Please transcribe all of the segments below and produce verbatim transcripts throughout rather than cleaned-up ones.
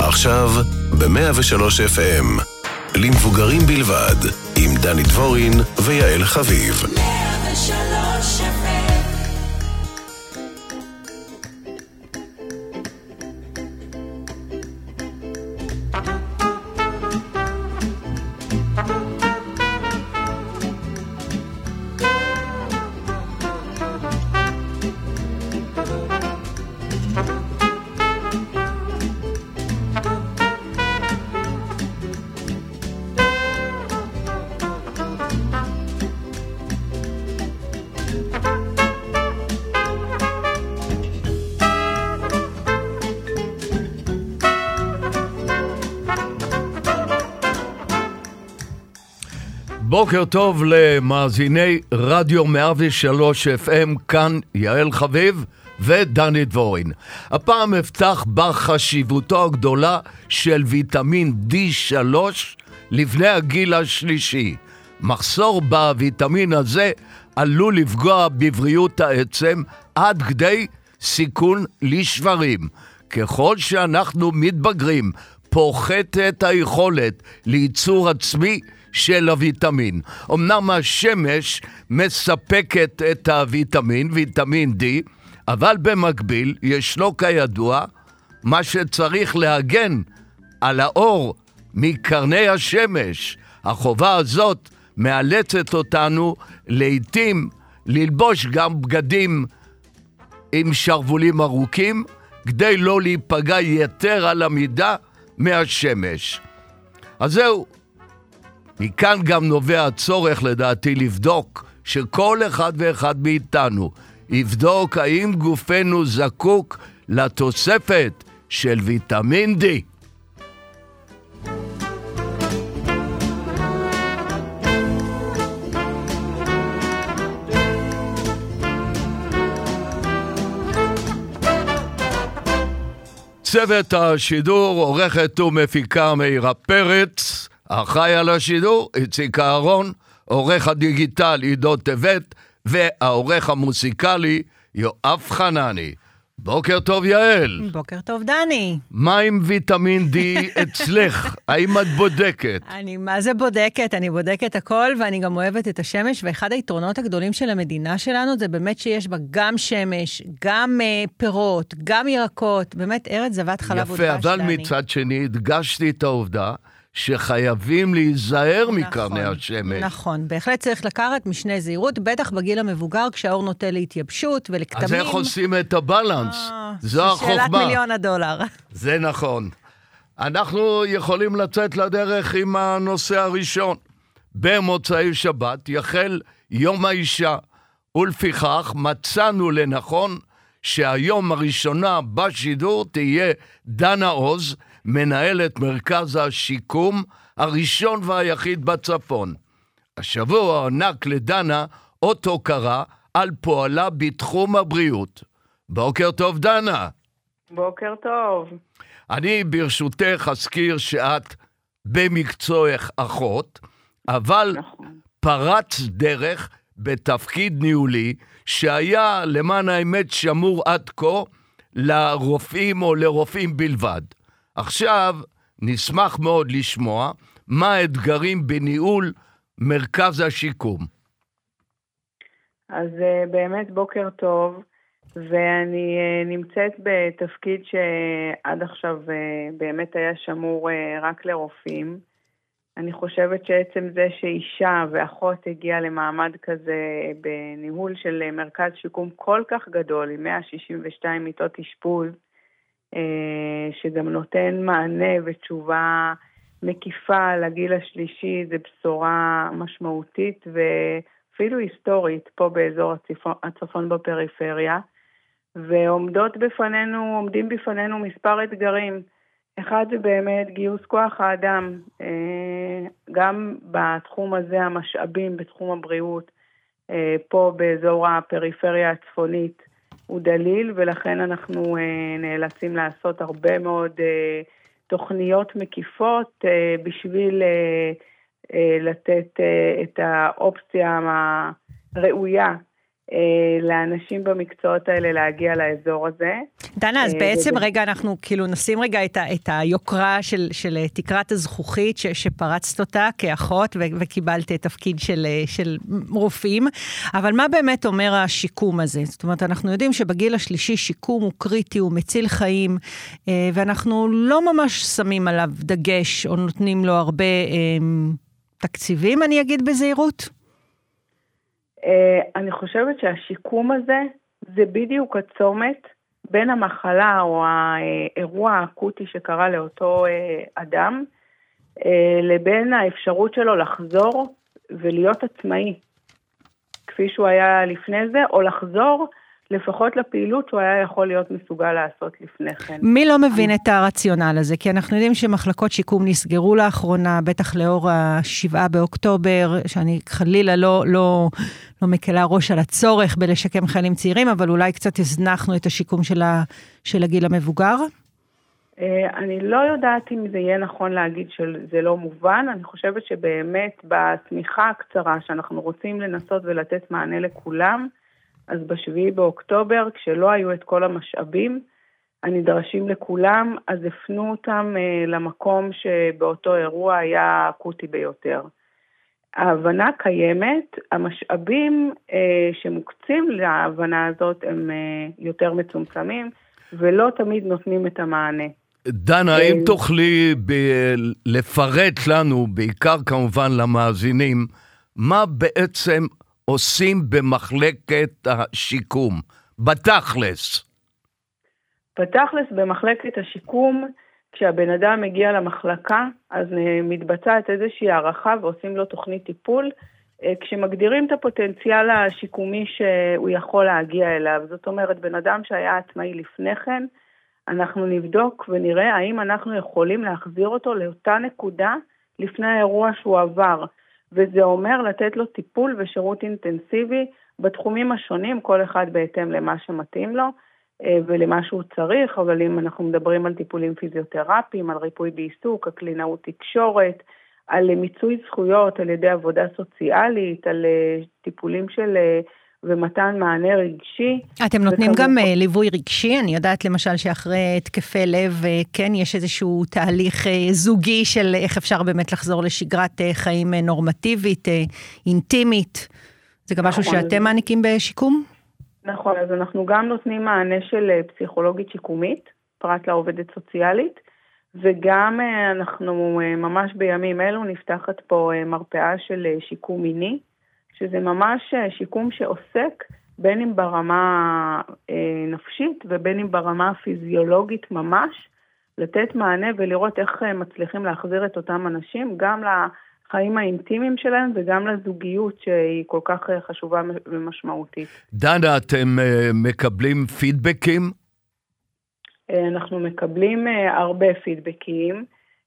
עכשיו ב-מאה ושלוש אף אם למבוגרים בלבד עם דני דבורין ויעל חביב. מאה ושלוש אף אם בוקר טוב למאזיני רדיו מאה ושלוש אף אם, כאן יעל חביב ודני דבורין. הפעם אפתח בחשיבותו הגדולה של ויטמין די שלוש לבני הגיל השלישי. מחסור בוויטמין הזה עלול לפגוע בבריאות העצם עד כדי סיכון לשברים. ככל שאנחנו מתבגרים, פוחתת היכולת לייצור עצמי של הוויטמין. אמנם השמש מספקת את הוויטמין, ויטמין די, אבל במקביל ישנו כידוע מה שצריך להגן על האור מקרני השמש. החובה הזאת מאלצת אותנו לעתים ללבוש גם בגדים עם שרבולים ארוכים, כדי לא להיפגע יתר על המידה מהשמש. אז זהו, מכאן גם נובע הצורך לדעתי לבדוק שכל אחד ואחד מאיתנו יבדוק האם גופנו זקוק לתוספת של ויטמין די. צוות השידור, עורכת ומפיקה מאירה פרץ, אחראי על השידור איציק אהרון, עורך הדיגיטל עידו טבת, והעורך המוסיקלי יואב חנני. בוקר טוב יעל. בוקר טוב דני. מה עם ויטמין די אצלך? האם את בודקת? אני מה זה בודקת? אני בודקת הכל, ואני גם אוהבת את השמש, ואחד היתרונות הגדולים של המדינה שלנו זה באמת שיש בה גם שמש, גם uh, פירות, גם ירקות, באמת ארץ זבת חלב ודבש. יפה, אבל מצד שני הדגשתי את העובדה שחייבים להיזהר נכון, מקרני השמש. נכון, בהחלט צריך לקחת משנה זהירות, בטח בגיל המבוגר, כשהאור נוטה להתייבשות ולכתמים. אז איך עושים את הבלנס? אה, זו החוכמה. שאלת מיליון הדולר. זה נכון. אנחנו יכולים לצאת לדרך עם הנושא הראשון. במוצאי שבת יחל יום האישה, ולפיכך מצאנו לנכון שהיום הראשונה בשידור תהיה דנה עוז, מנהלת מרכז השיקום הראשון והיחיד בצפון. השבוע ענק לדנה אות הוקרה על פועלה בתחום הבריאות. בוקר טוב דנה. בוקר טוב. אני ברשותך אזכיר שאת במקצועך אחות, אבל נכון. פרץ דרך בתפקיד ניהולי שהיה למען האמת שמור עד כה לרופאים או לרופאים בלבד. עכשיו נשמח מאוד לשמוע מה האתגרים בניהול מרכז השיקום. אז באמת בוקר טוב, ואני נמצאת בתפקיד שעד עכשיו באמת היה שמור רק לרופאים. אני חושבת שעצם זה שאישה ואחות הגיעה למעמד כזה בניהול של מרכז שיקום כל כך גדול, עם מאה שישים ושתיים מיטות אשפוז, שגם נותן מענה ותשובה מקיפה לגיל השלישי, זה בשורה משמעותית ואפילו היסטורית פה באזור הצפון, הצפון בפריפריה, ועומדות בפנינו, עומדים בפנינו מספר אתגרים. אחד זה באמת גיוס כוח האדם, גם בתחום הזה המשאבים, בתחום הבריאות, פה באזור הפריפריה הצפונית, הוא דליל, ולכן אנחנו נאלצים לעשות הרבה מאוד תוכניות מקיפות בשביל לתת את האופציה הראויה לאנשים במקצועות האלה להגיע לאזור הזה. דנה, אז בעצם רגע אנחנו כאילו נשים רגע את, ה, את היוקרה של, של תקרת הזכוכית ש, שפרצת אותה כאחות ו, וקיבלת תפקיד של, של רופאים, אבל מה באמת אומר השיקום הזה? זאת אומרת, אנחנו יודעים שבגיל השלישי שיקום הוא קריטי, הוא מציל חיים, ואנחנו לא ממש שמים עליו דגש או נותנים לו הרבה תקציבים, אני אגיד בזהירות. אני חושבת שהשיקום הזה זה בדיוק הצומת בין המחלה או האירוע האקוטי שקרה לאותו אדם, לבין האפשרות שלו לחזור ולהיות עצמאי, כפי שהוא היה לפני זה, או לחזור לפחות לפעילות שהוא היה יכול להיות מסוגל לעשות לפני כן. מי לא מבין את הרציונל הזה? כי אנחנו יודעים שמחלקות שיקום נסגרו לאחרונה, בטח לאור השבעה באוקטובר, שאני חלילה לא, לא, לא מקלה ראש על הצורך בלשקם חיילים צעירים, אבל אולי קצת הזנחנו את השיקום של, ה, של הגיל המבוגר? אני לא יודעת אם זה יהיה נכון להגיד שזה לא מובן, אני חושבת שבאמת בתמיכה הקצרה שאנחנו רוצים לנסות ולתת מענה לכולם, אז בשביעי באוקטובר, כשלא היו את כל המשאבים הנדרשים לכולם, אז הפנו אותם אה, למקום שבאותו אירוע היה אקוטי ביותר. ההבנה קיימת, המשאבים אה, שמוקצים להבנה הזאת הם אה, יותר מצומצמים, ולא תמיד נותנים את המענה. דנה, האם תוכלי ב- לפרט לנו, בעיקר כמובן למאזינים, מה בעצם עושים במחלקת השיקום, בתכלס? בתכלס, במחלקת השיקום, כשהבן אדם מגיע למחלקה, אז מתבצעת איזושהי הערכה ועושים לו תוכנית טיפול, כשמגדירים את הפוטנציאל השיקומי שהוא יכול להגיע אליו. זאת אומרת, בן אדם שהיה עצמאי לפני כן, אנחנו נבדוק ונראה האם אנחנו יכולים להחזיר אותו לאותה נקודה לפני האירוע שהוא עבר. וזה אומר לתת לו טיפול ושירות אינטנסיבי בתחומים השונים, כל אחד בהתאם למה שמתאים לו ולמה שהוא צריך, אבל אם אנחנו מדברים על טיפולים פיזיותרפיים, על ריפוי בעיסוק, הקלינאות תקשורת, על מיצוי זכויות על ידי עבודה סוציאלית, על טיפולים של ומתן מענה רגשי. אתם נותנים גם ליווי רגשי? אני יודעת למשל שאחרי התקפי לב, כן, יש איזשהו תהליך זוגי של איך אפשר באמת לחזור לשגרת חיים נורמטיבית, אינטימית. זה גם משהו שאתם מעניקים בשיקום? נכון, אז אנחנו גם נותנים מענה של פסיכולוגית שיקומית, פרט לעובדת סוציאלית, וגם אנחנו ממש בימים אלו נפתחת פה מרפאה של שיקום מיני, שזה ממש שיקום שעוסק בין אם ברמה אה, נפשית ובין אם ברמה פיזיולוגית ממש, לתת מענה ולראות איך מצליחים להחזיר את אותם אנשים, גם לחיים האינטימיים שלהם וגם לזוגיות שהיא כל כך חשובה ומשמעותית. דנה, אתם אה, מקבלים פידבקים? אה, אנחנו מקבלים אה, הרבה פידבקים,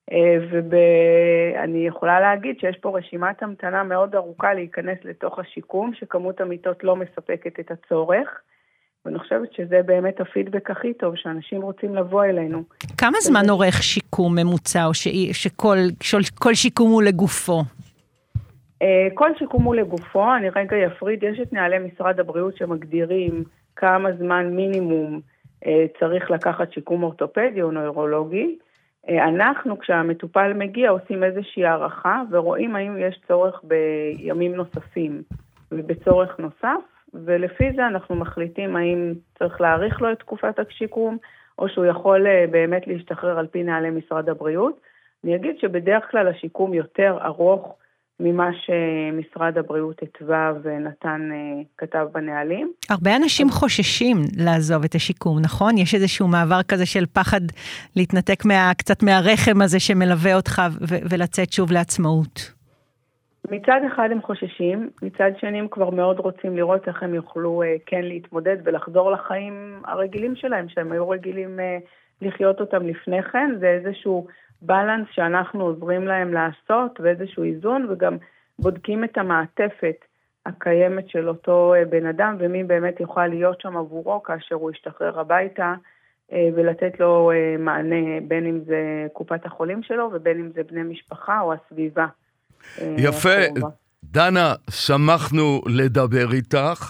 ואני יכולה להגיד שיש פה רשימת המתנה מאוד ארוכה להיכנס לתוך השיקום, שכמות המיטות לא מספקת את הצורך, ואני חושבת שזה באמת הפידבק הכי טוב, שאנשים רוצים לבוא אלינו. כמה זמן עורך שיקום ממוצע, או שכל כל שיקום הוא לגופו? כל שיקום הוא לגופו, אני רגע יפריד, יש את נהלי משרד הבריאות שמגדירים כמה זמן מינימום צריך לקחת שיקום אורתופדי או נוירולוגי, אנחנו, כשהמטופל מגיע, עושים איזושהי הערכה, ורואים האם יש צורך בימים נוספים ובצורך נוסף, ולפי זה אנחנו מחליטים האם צריך להאריך לו את תקופת השיקום, או שהוא יכול באמת להשתחרר על פי נהלי משרד הבריאות. אני אגיד שבדרך כלל השיקום יותר ארוך ממה שמשרד הבריאות התווה ונתן, כתב בנהלים. הרבה אנשים חוששים לעזוב את השיקום, נכון? יש איזשהו מעבר כזה של פחד להתנתק מה, קצת מהרחם הזה שמלווה אותך ו- ולצאת שוב לעצמאות. מצד אחד הם חוששים, מצד שני הם כבר מאוד רוצים לראות איך הם יוכלו כן להתמודד ולחזור לחיים הרגילים שלהם, שהם היו רגילים לחיות אותם לפני כן. זה איזשהו בלנס שאנחנו עוזרים להם לעשות, ואיזשהו איזון, וגם בודקים את המעטפת הקיימת של אותו בן אדם, ומי באמת יוכל להיות שם עבורו כאשר הוא ישתחרר הביתה, ולתת לו מענה, בין אם זה קופת החולים שלו, ובין אם זה בני משפחה או הסביבה. יפה, דנה, שמחנו לדבר איתך,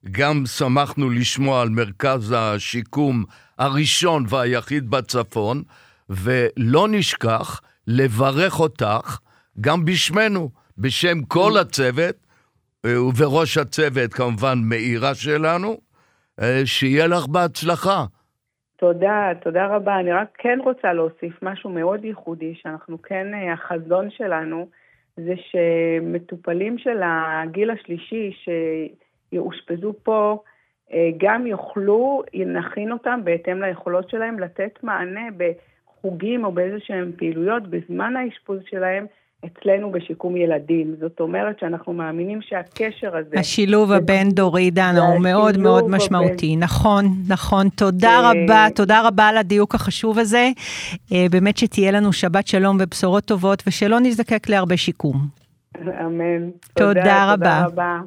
גם שמחנו לשמוע על מרכז השיקום הראשון והיחיד בצפון, ולא נשכח לברך אותך גם בשמנו, בשם כל הצוות, ובראש הצוות כמובן מאירה שלנו, שיהיה לך בהצלחה. תודה, תודה רבה. אני רק כן רוצה להוסיף משהו מאוד ייחודי, שאנחנו כן, החזון שלנו, זה שמטופלים של הגיל השלישי שיאושפזו פה, גם יוכלו, נכין אותם בהתאם ליכולות שלהם, לתת מענה בחוגים או באיזה שהם פעילויות בזמן האשפוז שלהם, אצלנו בשיקום ילדים. זאת אומרת שאנחנו מאמינים שהקשר הזה... השילוב הבין דורי, דנה, הוא מאוד מאוד משמעותי. נכון, נכון. תודה רבה, תודה רבה על הדיוק החשוב הזה. באמת שתהיה לנו שבת שלום ובשורות טובות, ושלא נזדקק להרבה שיקום. אמן. תודה רבה. תודה רבה.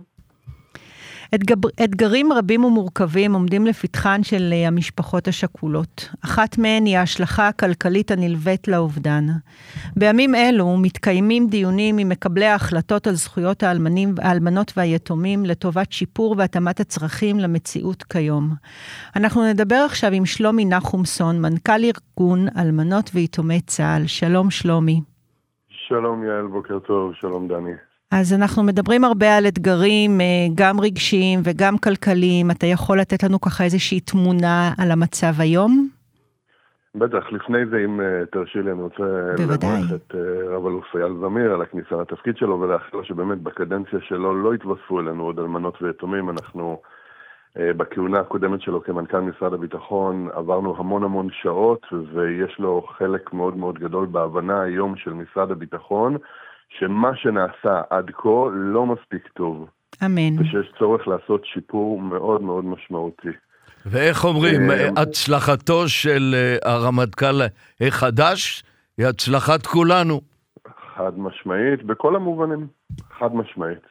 אתגרים רבים ומורכבים עומדים לפתחן של המשפחות השכולות. אחת מהן היא ההשלכה הכלכלית הנלווית לאובדן. בימים אלו מתקיימים דיונים עם מקבלי ההחלטות על זכויות האלמנים, האלמנות והיתומים לטובת שיפור והתאמת הצרכים למציאות כיום. אנחנו נדבר עכשיו עם שלומי נחומסון, מנכ"ל ארגון אלמנות ויתומי צה"ל. שלום שלומי. שלום יעל, בוקר טוב, שלום דני. אז אנחנו מדברים הרבה על אתגרים, גם רגשיים וגם כלכליים. אתה יכול לתת לנו ככה איזושהי תמונה על המצב היום? בטח, לפני זה אם תרשי לי, אני רוצה לברך את רב אלוף אייל זמיר על הכניסה לתפקיד שלו, ולאחל לו שבאמת בקדנציה שלו לא התווספו אלינו עוד אלמנות ויתומים. אנחנו בכהונה הקודמת שלו כמנכ"ל משרד הביטחון עברנו המון המון שעות, ויש לו חלק מאוד מאוד גדול בהבנה היום של משרד הביטחון, שמה שנעשה עד כה לא מספיק טוב. אמן. ושיש צורך לעשות שיפור מאוד מאוד משמעותי. ואיך אומרים, הצלחתו של הרמטכ"ל החדש היא הצלחת כולנו. חד משמעית, בכל המובנים. חד משמעית.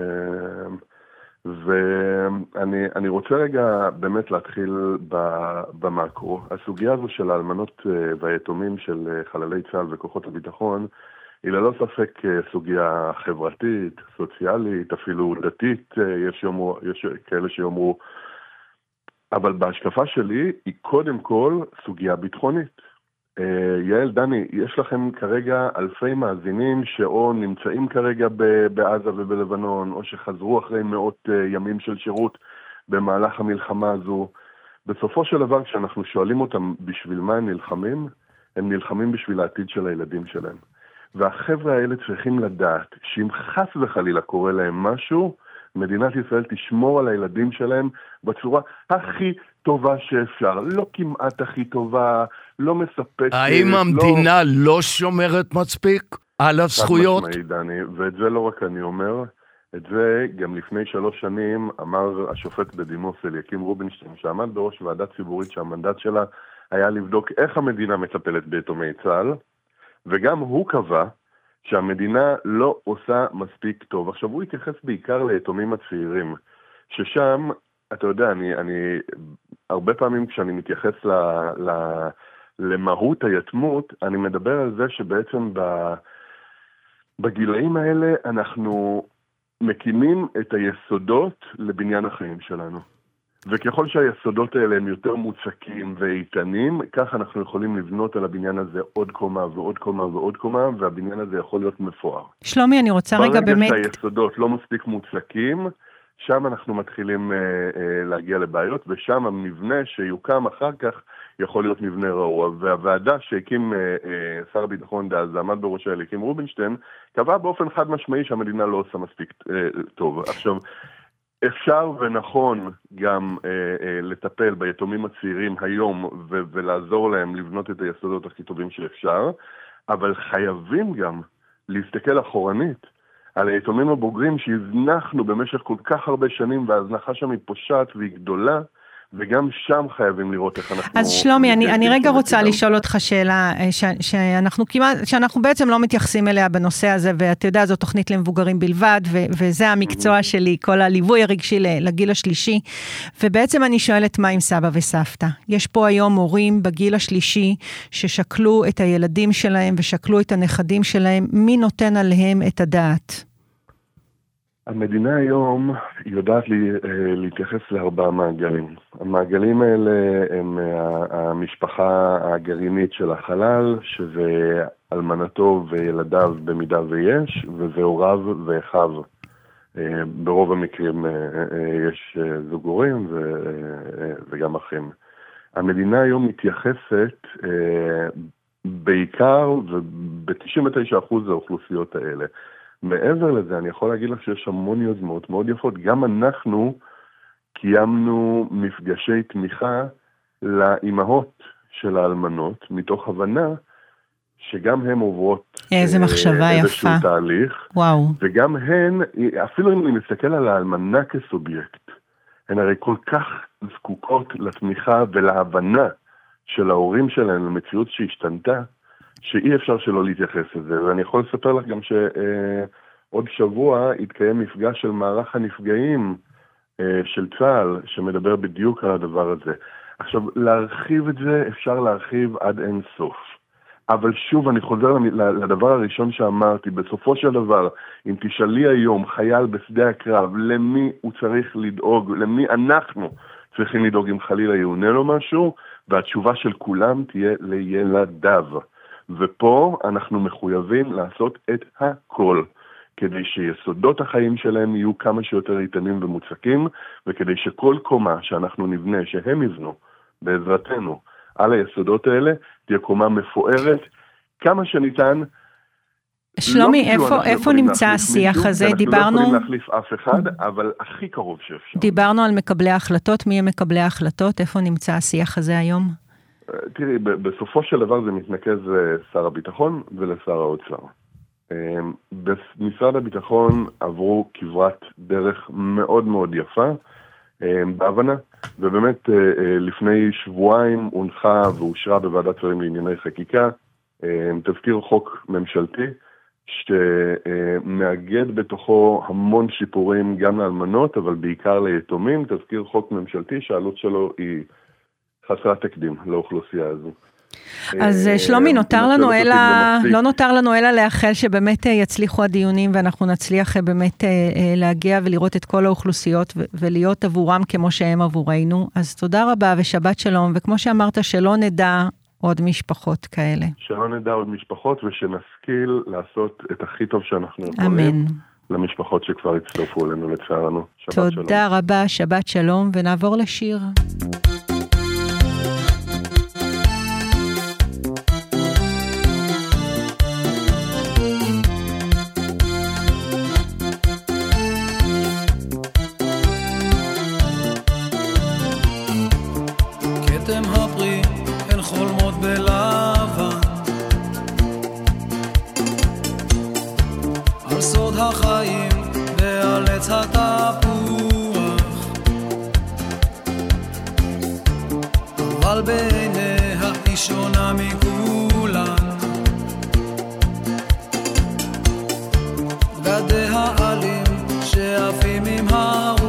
ואני אני רוצה רגע באמת להתחיל במקרו. הסוגיה הזו של האלמנות והיתומים של חללי צה"ל וכוחות הביטחון, היא ללא ספק סוגיה חברתית, סוציאלית, אפילו דתית, יש, יאמרו, יש כאלה שיאמרו, אבל בהשקפה שלי היא קודם כל סוגיה ביטחונית. יעל, דני, יש לכם כרגע אלפי מאזינים שאו נמצאים כרגע בעזה ובלבנון, או שחזרו אחרי מאות ימים של שירות במהלך המלחמה הזו. בסופו של דבר, כשאנחנו שואלים אותם בשביל מה הם נלחמים, הם נלחמים בשביל העתיד של הילדים שלהם. והחבר'ה האלה צריכים לדעת שאם חס וחלילה קורה להם משהו, מדינת ישראל תשמור על הילדים שלהם בצורה הכי טובה שאפשר. לא כמעט הכי טובה, לא מספקת. האם המדינה לא, לא שומרת מספיק על הזכויות? משמעי, דני, ואת זה לא רק אני אומר, את זה גם לפני שלוש שנים אמר השופט בדימוס אליקים רובינשטיין, שעמד בראש ועדה ציבורית שהמנדט שלה היה לבדוק איך המדינה מטפלת ביתומי צה"ל, וגם הוא קבע שהמדינה לא עושה מספיק טוב. עכשיו הוא התייחס בעיקר ליתומים הצעירים, ששם, אתה יודע, אני, אני הרבה פעמים כשאני מתייחס ל, ל, למהות היתמות, אני מדבר על זה שבעצם ב, בגילאים האלה אנחנו מקימים את היסודות לבניין החיים שלנו. וככל שהיסודות האלה הם יותר מוצקים ואיתנים, כך אנחנו יכולים לבנות על הבניין הזה עוד קומה ועוד קומה ועוד קומה, והבניין הזה יכול להיות מפואר. שלומי, אני רוצה רגע באמת... ברגע שהיסודות לא מספיק מוצקים, שם אנחנו מתחילים אה, אה, להגיע לבעיות, ושם המבנה שיוקם אחר כך יכול להיות מבנה רעוע. והוועדה שהקים אה, אה, שר הביטחון דאז, עמד בראשה אליקים רובינשטיין, קבע באופן חד משמעי שהמדינה לא עושה מספיק אה, טוב. עכשיו... אפשר ונכון גם אה, אה, לטפל ביתומים הצעירים היום ו- ולעזור להם לבנות את היסודות הכי טובים שאפשר, אבל חייבים גם להסתכל אחורנית על היתומים הבוגרים שהזנחנו במשך כל כך הרבה שנים, וההזנחה שם היא פושעת והיא גדולה, וגם שם חייבים לראות איך אנחנו... אז שלומי, אני, אני רגע רוצה לשאול אותך שאלה, ש, שאנחנו כמעט, שאנחנו בעצם לא מתייחסים אליה בנושא הזה, ואתה יודע, זו תוכנית למבוגרים בלבד, ו, וזה המקצוע שלי, כל הליווי הרגשי לגיל השלישי, ובעצם אני שואלת מה עם סבא וסבתא. יש פה היום הורים בגיל השלישי, ששקלו את הילדים שלהם, ושקלו את הנכדים שלהם, מי נותן עליהם את הדעת? המדינה היום יודעת לי, להתייחס לארבעה מעגלים. המעגלים האלה הם המשפחה הגרעינית של החלל, שזה אלמנתו וילדיו במידה ויש, וזה הוריו ואחיו. ברוב המקרים יש זוג הורים וגם אחים. המדינה היום מתייחסת בעיקר וב-תשעים ותשעה אחוז האוכלוסיות האלה. מעבר לזה, אני יכול להגיד לך שיש המון יוזמות מאוד יפות. גם אנחנו קיימנו מפגשי תמיכה לאימהות של האלמנות, מתוך הבנה שגם הן עוברות איזה מחשבה איזשהו יפה. תהליך. וואו. וגם הן, אפילו אם אני מסתכל על האלמנה כסובייקט, הן הרי כל כך זקוקות לתמיכה ולהבנה של ההורים שלהם למציאות שהשתנתה, שאי אפשר שלא להתייחס לזה. ואני יכול לספר לך גם שעוד שבוע התקיים מפגש של מערך הנפגעים של צה"ל, שמדבר בדיוק על הדבר הזה. עכשיו, להרחיב את זה אפשר להרחיב עד אין סוף. אבל שוב, אני חוזר לדבר הראשון שאמרתי, בסופו של דבר, אם תשאלי היום חייל בשדה הקרב, למי הוא צריך לדאוג, למי אנחנו צריכים לדאוג אם חלילה יעונה לו משהו, והתשובה של כולם תהיה לילדיו. ופה אנחנו מחויבים לעשות את הכל, כדי שיסודות החיים שלהם יהיו כמה שיותר איתנים ומוצקים, וכדי שכל קומה שאנחנו נבנה, שהם יבנו, בעזרתנו, על היסודות האלה, תהיה קומה מפוארת, כמה שניתן. שלומי, לא איפה, איפה נמצא השיח מישהו, הזה? אנחנו דיברנו... לא יכולים להחליף אף אחד, אבל הכי קרוב שאפשר. דיברנו על מקבלי ההחלטות, מי הם מקבלי ההחלטות? איפה נמצא השיח הזה היום? תראי, בסופו של דבר זה מתנקז לשר הביטחון ולשר האוצר. במשרד הביטחון עברו כברת דרך מאוד מאוד יפה, בהבנה, ובאמת לפני שבועיים הונחה ואושרה בוועדת שרים לענייני חקיקה, תזכיר חוק ממשלתי, שמאגד בתוכו המון שיפורים גם לאלמנות, אבל בעיקר ליתומים, תזכיר חוק ממשלתי שהעלות שלו היא חסרת תקדים לאוכלוסייה הזו. אז שלומי, נותר לנו אלא, לא נותר לנו אלא לאחל שבאמת יצליחו הדיונים, ואנחנו נצליח באמת להגיע ולראות את כל האוכלוסיות, ולהיות עבורם כמו שהם עבורנו. אז תודה רבה ושבת שלום, וכמו שאמרת, שלא נדע עוד משפחות כאלה. שלא נדע עוד משפחות, ושנשכיל לעשות את הכי טוב שאנחנו יכולים. אמן. למשפחות שכבר הצטרפו אלינו לצערנו. שבת שלום. תודה רבה, שבת שלום, ונעבור לשיר. כתם הפרי הן חולמות בלבן, על סוד החיים ועל עץ התפוח, אבל בעיניה היא שונה מכולן, בגדיה עלים שעפים עם הרוח,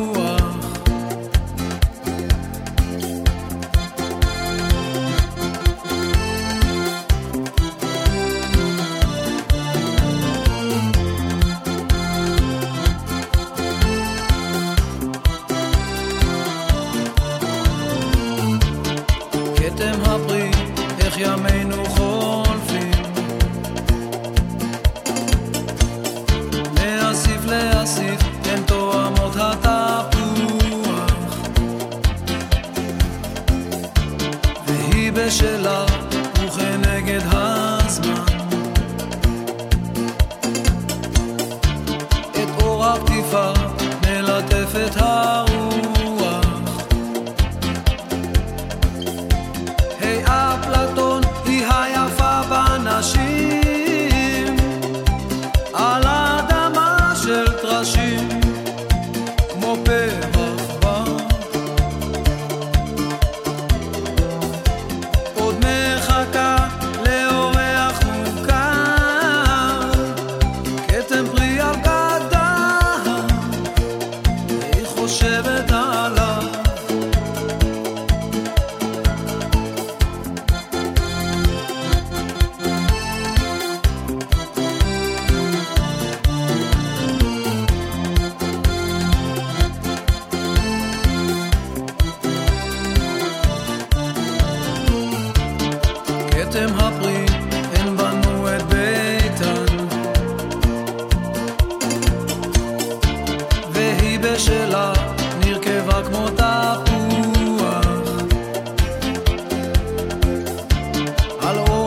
כתם הפרי איך ימינו חולפים, מאסיף לאסיף הן תואמות התפוח, והיא בשלה וכנגד הזמן, את אור הפתיפה מלטפת הרוח, אפלטון היא היה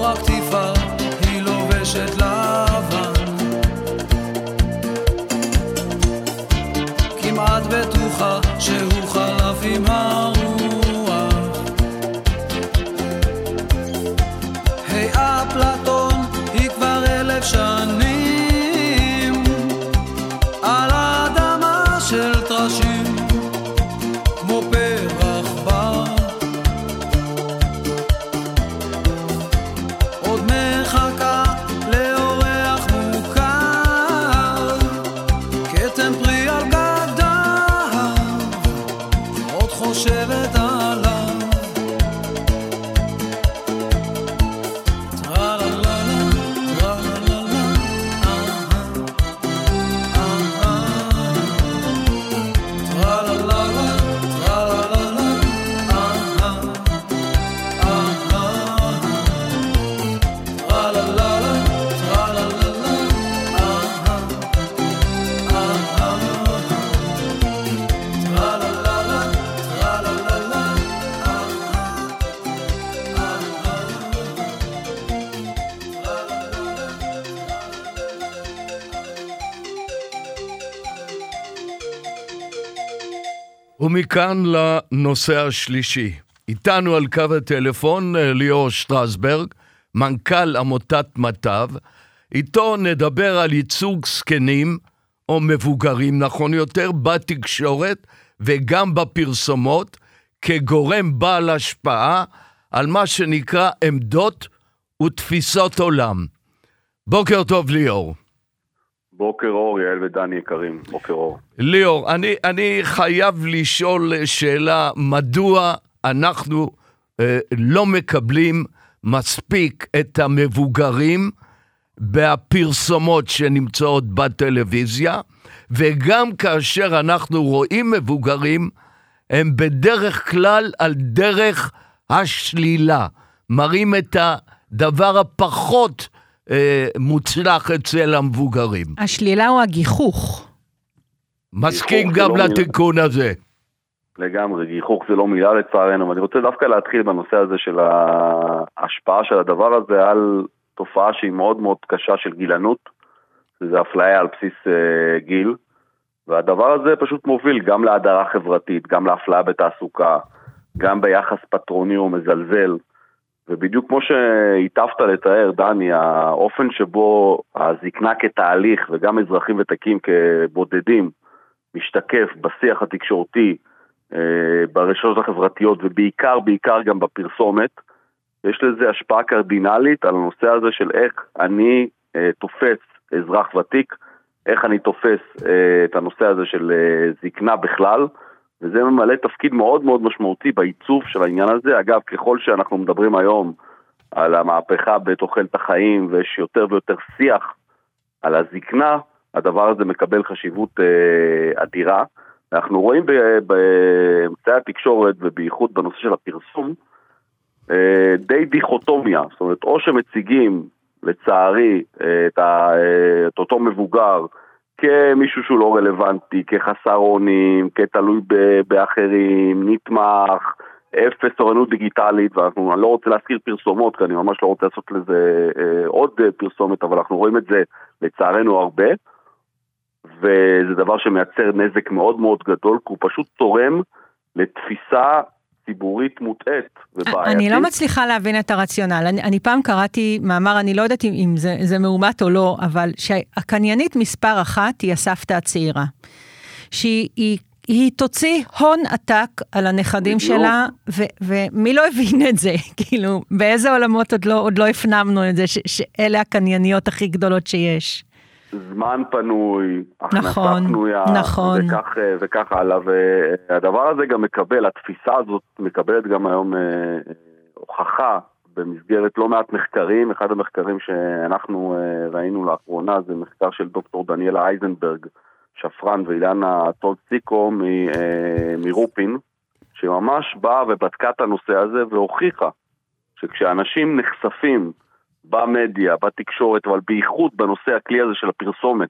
הקטיפה היא לובשת לבן, כמעט בטוחה שהוא חלף עם הרוח. היי אפלטון, היא כבר אלף שנים על האדמה של טרשים, כמו פרח בר, עוד מחכה לאורח מוכר, כתם פרי על גדיו, עוד חושבת עליו. ומכאן לנושא השלישי. איתנו על קו הטלפון ליאור שטרסברג, מנכ"ל עמותת מטב. איתו נדבר על ייצוג זקנים או מבוגרים, נכון יותר, בתקשורת וגם בפרסומות, כגורם בעל השפעה על מה שנקרא עמדות ותפיסות עולם. בוקר טוב ליאור. בוקר אור, יעל ודני יקרים, בוקר אור. ליאור, אני, אני חייב לשאול שאלה, מדוע אנחנו אה, לא מקבלים מספיק את המבוגרים בפרסומות שנמצאות בטלוויזיה, וגם כאשר אנחנו רואים מבוגרים, הם בדרך כלל על דרך השלילה, מראים את הדבר הפחות מוצלח אצל המבוגרים. השלילה הוא הגיחוך. מסכים גם לתיקון הזה. לגמרי, גיחוך זה לא מילה לצערנו, אבל אני רוצה דווקא להתחיל בנושא הזה של ההשפעה של הדבר הזה על תופעה שהיא מאוד מאוד קשה של גילנות, זה אפליה על בסיס uh, גיל, והדבר הזה פשוט מוביל גם להדרה חברתית, גם להפליה בתעסוקה, גם ביחס פטרוני ומזלזל, ובדיוק כמו שהיטבת לתאר, דני, האופן שבו הזקנה כתהליך וגם אזרחים ותיקים כבודדים משתקף בשיח התקשורתי, ברשתות החברתיות ובעיקר, בעיקר גם בפרסומת, יש לזה השפעה קרדינלית על הנושא הזה של איך אני תופס אזרח ותיק, איך אני תופס את הנושא הזה של זקנה בכלל, וזה ממלא תפקיד מאוד מאוד משמעותי בעיצוב של העניין הזה. אגב, ככל שאנחנו מדברים היום על המהפכה בתוחלת החיים, ויש יותר ויותר שיח על הזקנה, הדבר הזה מקבל חשיבות אה, אדירה. אנחנו רואים באמצעי התקשורת, ובייחוד בנושא של הפרסום, אה, די דיכוטומיה. זאת אומרת, או שמציגים, לצערי, את, ה, את אותו מבוגר, כמישהו שהוא לא רלוונטי, כחסר אונים, כתלוי באחרים, נתמך, אפס אוריינות דיגיטלית, ואנחנו, אני לא רוצה להזכיר פרסומות, כי אני ממש לא רוצה לעשות לזה אה, עוד פרסומת, אבל אנחנו רואים את זה לצערנו הרבה, וזה דבר שמייצר נזק מאוד מאוד גדול, כי הוא פשוט תורם לתפיסה ציבורית מוטעת ובעייתית. אני לא מצליחה להבין את הרציונל. אני, אני פעם קראתי מאמר, אני לא יודעת אם, אם זה, זה מאומת או לא, אבל שהקניינית מספר אחת היא הסבתא הצעירה. שהיא היא, היא תוציא הון עתק על הנכדים בדיוק. שלה, ו, ומי לא הבין את זה? כאילו, באיזה עולמות עוד לא, עוד לא הפנמנו את זה, ש, שאלה הקנייניות הכי גדולות שיש. זמן פנוי, הכנסה נכון, פנויה, נכון. וכך, וכך הלאה, והדבר הזה גם מקבל, התפיסה הזאת מקבלת גם היום אה, הוכחה במסגרת לא מעט מחקרים. אחד המחקרים שאנחנו אה, ראינו לאחרונה זה מחקר של דוקטור דניאלה אייזנברג, שפרן ואילנה טולציקו מ, אה, מרופין, שממש באה ובדקה את הנושא הזה והוכיחה שכשאנשים נחשפים במדיה, בתקשורת, אבל בייחוד בנושא הכלי הזה של הפרסומת,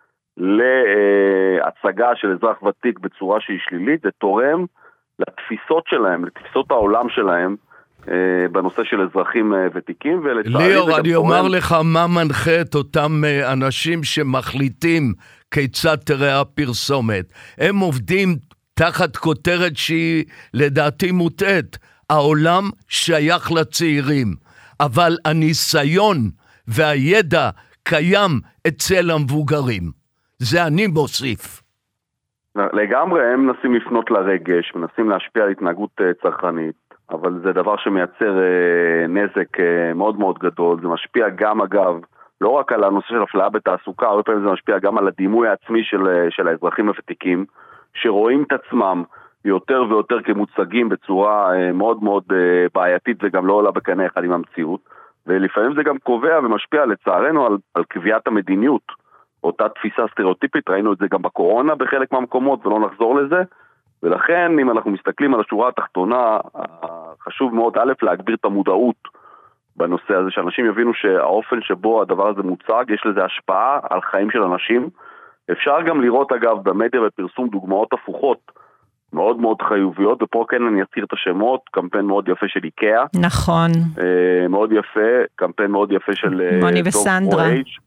להצגה של אזרח ותיק בצורה שהיא שלילית, זה תורם לתפיסות שלהם, לתפיסות העולם שלהם, בנושא של אזרחים ותיקים. ליאור, אני אומר לך מה מנחה את אותם אנשים שמחליטים כיצד תראה הפרסומת. הם עובדים תחת כותרת שהיא לדעתי מוטעת. העולם שייך לצעירים, אבל הניסיון והידע קיים אצל המבוגרים. זה אני מוסיף. לגמרי, הם מנסים לפנות לרגש, מנסים להשפיע על התנהגות צרכנית, אבל זה דבר שמייצר נזק מאוד מאוד גדול. זה משפיע גם, אגב, לא רק על הנושא של אפליה בתעסוקה, הרבה פעמים זה משפיע גם על הדימוי העצמי של, של האזרחים הוותיקים, שרואים את עצמם יותר ויותר כמוצגים בצורה מאוד מאוד בעייתית, וגם לא עולה בקנה אחד עם המציאות, ולפעמים זה גם קובע ומשפיע לצערנו על, על קביעת המדיניות, אותה תפיסה סטריאוטיפית. ראינו את זה גם בקורונה בחלק מהמקומות, ולא נחזור לזה. ולכן אם אנחנו מסתכלים על השורה התחתונה, חשוב מאוד א' להגביר את המודעות בנושא הזה, שאנשים יבינו שהאופן שבו הדבר הזה מוצג, יש לזה השפעה על חיים של אנשים. אפשר גם לראות אגב במדיה ופרסום דוגמאות הפוכות, מאוד מאוד חיוביות, ופה כן אני אזכיר את השמות, קמפיין מאוד יפה של איקאה. נכון. מאוד יפה, קמפיין מאוד יפה של מוני וסנדרה.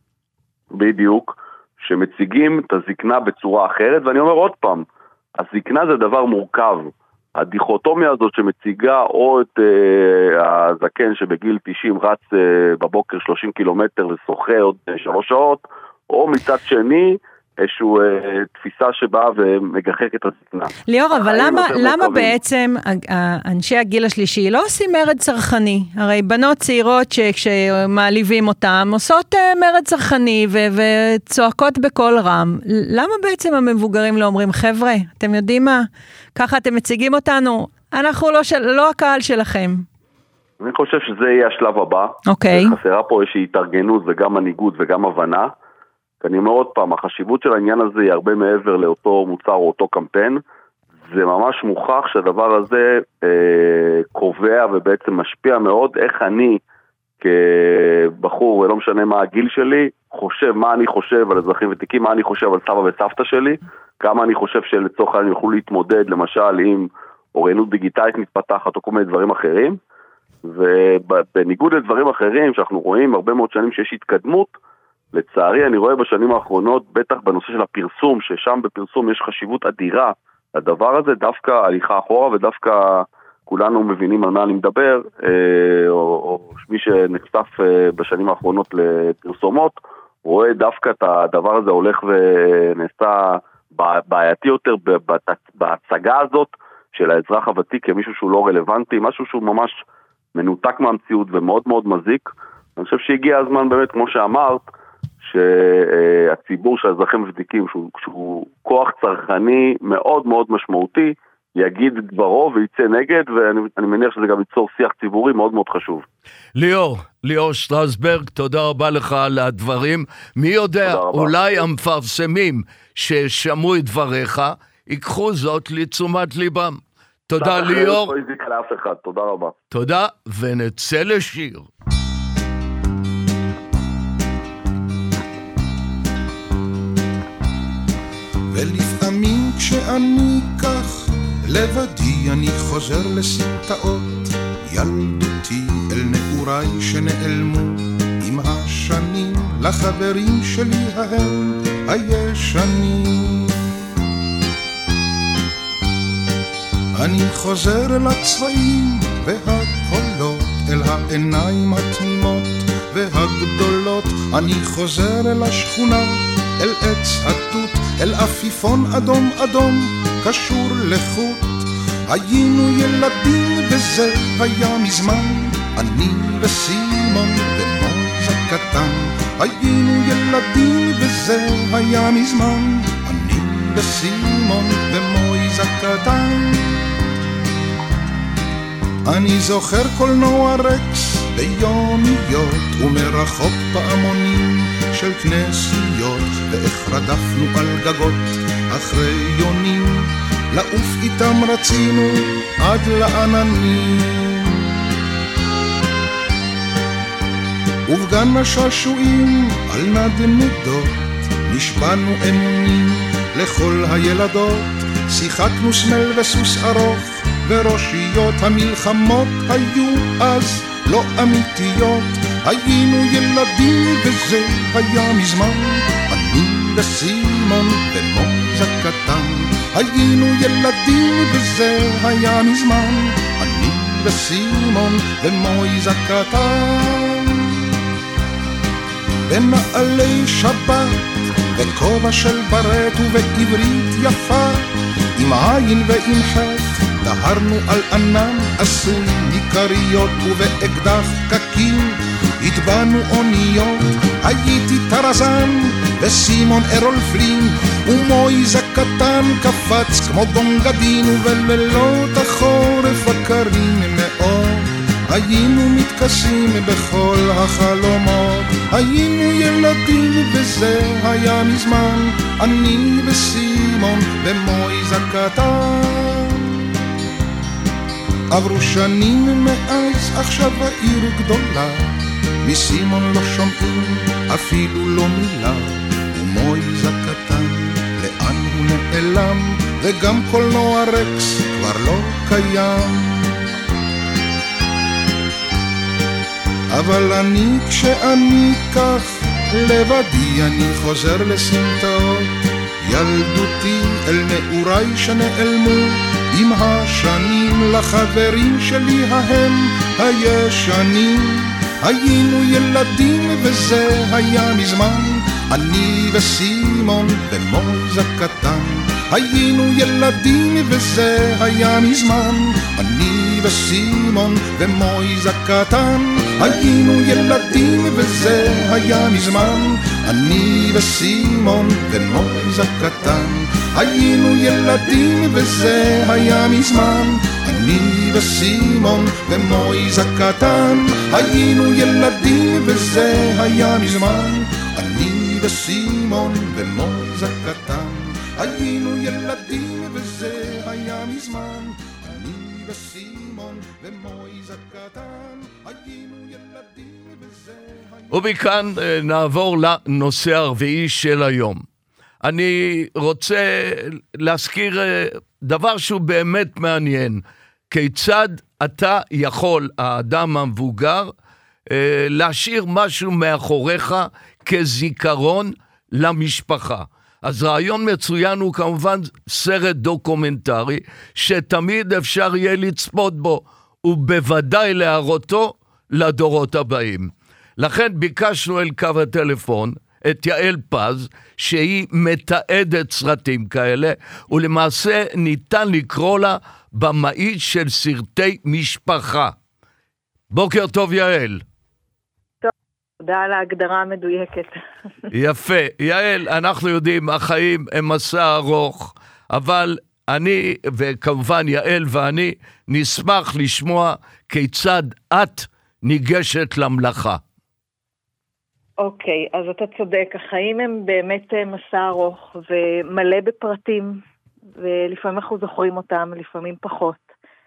בדיוק, שמציגים את הזקנה בצורה אחרת, ואני אומר עוד פעם, הזקנה זה דבר מורכב. הדיכוטומיה הזאת שמציגה או את uh, הזקן שבגיל תשעים רץ uh, בבוקר שלושים קילומטר ושוחה עוד uh, שלוש שעות, או מצד שני איזושהי uh, תפיסה שבאה ומגחק את הזקנה. ליאור, אבל למה, למה בעצם אנשי הגיל השלישי לא עושים מרד צרכני? הרי בנות צעירות שכשמעליבים אותם עושות uh, מרד צרכני ו- וצועקות בכל רם. למה בעצם המבוגרים לא אומרים, חבר'ה, אתם יודעים מה? ככה אתם מציגים אותנו, אנחנו לא, של, לא הקהל שלכם. אני חושב שזה יהיה השלב הבא. אוקיי. חסרה פה איזושהי התארגנות וגם מנהיגות וגם הבנה. אני אומר עוד פעם, החשיבות של העניין הזה היא הרבה מעבר לאותו מוצר או אותו קמפיין. זה ממש מוכח שהדבר הזה אה, קובע ובעצם משפיע מאוד איך אני כבחור, ולא משנה מה הגיל שלי, חושב מה אני חושב על אזרחים ותיקים, מה אני חושב על סבא וסבתא שלי, כמה אני חושב שלצורך העניין יוכלו להתמודד למשל עם אוריינות דיגיטלית מתפתחת או כל מיני דברים אחרים. ובניגוד לדברים אחרים שאנחנו רואים הרבה מאוד שנים שיש התקדמות, לצערי אני רואה בשנים האחרונות בטח בנושא של הפרסום, ששם בפרסום יש חשיבות אדירה לדבר הזה, דווקא הליכה אחורה ודווקא כולנו מבינים על מה אני מדבר, או, או מי שנחשף בשנים האחרונות לפרסומות רואה דווקא את הדבר הזה הולך ונעשה בעייתי יותר בהצגה הזאת של האזרח הוותיק כמישהו שהוא לא רלוונטי, משהו שהוא ממש מנותק מהמציאות ומאוד מאוד מזיק. אני חושב שהגיע הזמן באמת, כמו שאמרת, שהציבור של האזרחים הוותיקים, שהוא, שהוא כוח צרכני מאוד מאוד משמעותי, יגיד דברו ויצא נגד, ואני מניח שזה גם ייצור שיח ציבורי מאוד מאוד חשוב. ליאור, ליאור שטרסברג, תודה רבה לך על הדברים. מי יודע, אולי המפרסמים ששמעו את דבריך, ייקחו זאת לתשומת ליבם. תודה ליאור. לא הזיק לאף אחד, תודה רבה. תודה, ונצא לשיר. ולפעמים כשאני כך לבדי אני חוזר לסמטאות ילדותי אל נעוריי שנעלמו עם השנים לחברים שלי ההם הישנים. אני חוזר אל הצבעים והקולות, אל העיניים התמימות והגדולות. אני חוזר אל השכונה, אל עץ התות, אל עפיפון אדום אדום קשור לחוט. היינו ילדים וזה היה מזמן, אני וסימון ומויז הקטן. היינו ילדים וזה היה מזמן, אני וסימון ומויז הקטן. אני זוכר קולנוע רקס ביומיות ומרחוק פעמונים של כנסיות, ואיך רדפנו על גגות אחרי יונים, לעוף איתם רצינו עד לעננים. ובגן השעשועים על נדנדות נשבענו אמונים לכל הילדות, שיחקנו סמל וסוס ארוך וראשיות המלחמות היו אז לא אמיתיות. היינו ילדים וזה היה מזמן, אני וסימון ומויז הקטן. היינו ילדים וזה היה מזמן, אני וסימון ומויז הקטן. בנעלי שבת וכובע של ברט ובעברית יפה, עם עין ועם חטא דהרנו על ענן עשוי מקריות, ובאקדח קקים הטבענו אוניות. הייתי טרזן וסימון ארול פלין, ומויז הקטן קפץ כמו גונגדין, ובלילות החורף הקרים מאוד היינו מתכסים בכל החלומות. היינו ילדים וזה היה מזמן, אני וסימון ומויז הקטן. עברו שנים מאז, עכשיו העיר גדולה, מסימון לא שומעים אפילו לא מילה. ומויז הקטן לאן הוא נעלם, וגם קולנוע רקס כבר לא קיים. אבל אני כשאני כך לבדי, אני חוזר לסמטאות ילדותי, אל נעוריי שנעלמו עם השנים, לחברים שלי ההם הישנים. היינו ילדים וזה היה מזמן, אני וסימון ומויז הקטן. היינו ילדים וזה היה מזמן, אני וסימון ומויז הקטן. היינו ילדים וזה היה מזמן, אני וסימון ומויז הקטן. היינו ילדים וזה היה מזמן, אני וסימון ומויז הקטן. היינו ילדים וזה היה מזמן, אני וסימון ומויז הקטן. היינו ילדים וזה היה מזמן, אני וסימון ומויז הקטן. היינו ילדים וזה היה... ומכאן נעבור לנושא הרביעי של היום. אני רוצה להזכיר דבר שהוא באמת מעניין. כיצד אתה יכול, האדם המבוגר, להשאיר משהו מאחוריך כזיכרון למשפחה. אז רעיון מצוין הוא כמובן סרט דוקומנטרי, שתמיד אפשר יהיה לצפות בו, ובוודאי להראותו לדורות הבאים. לכן ביקשנו אל קו הטלפון את יעל פז, שהיא מתעדת סרטים כאלה, ולמעשה ניתן לקרוא לה במאית של סרטי משפחה. בוקר טוב יעל. תודה על ההגדרה המדויקת. יפה. יעל, אנחנו יודעים, החיים הם מסע ארוך, אבל אני, וכמובן יעל ואני, נשמח לשמוע כיצד את ניגשת למלאכה. אוקיי, אז אתה צודק, החיים הם באמת מסע ארוך ומלא בפרטים, ולפעמים אנחנו זוכרים אותם, לפעמים פחות.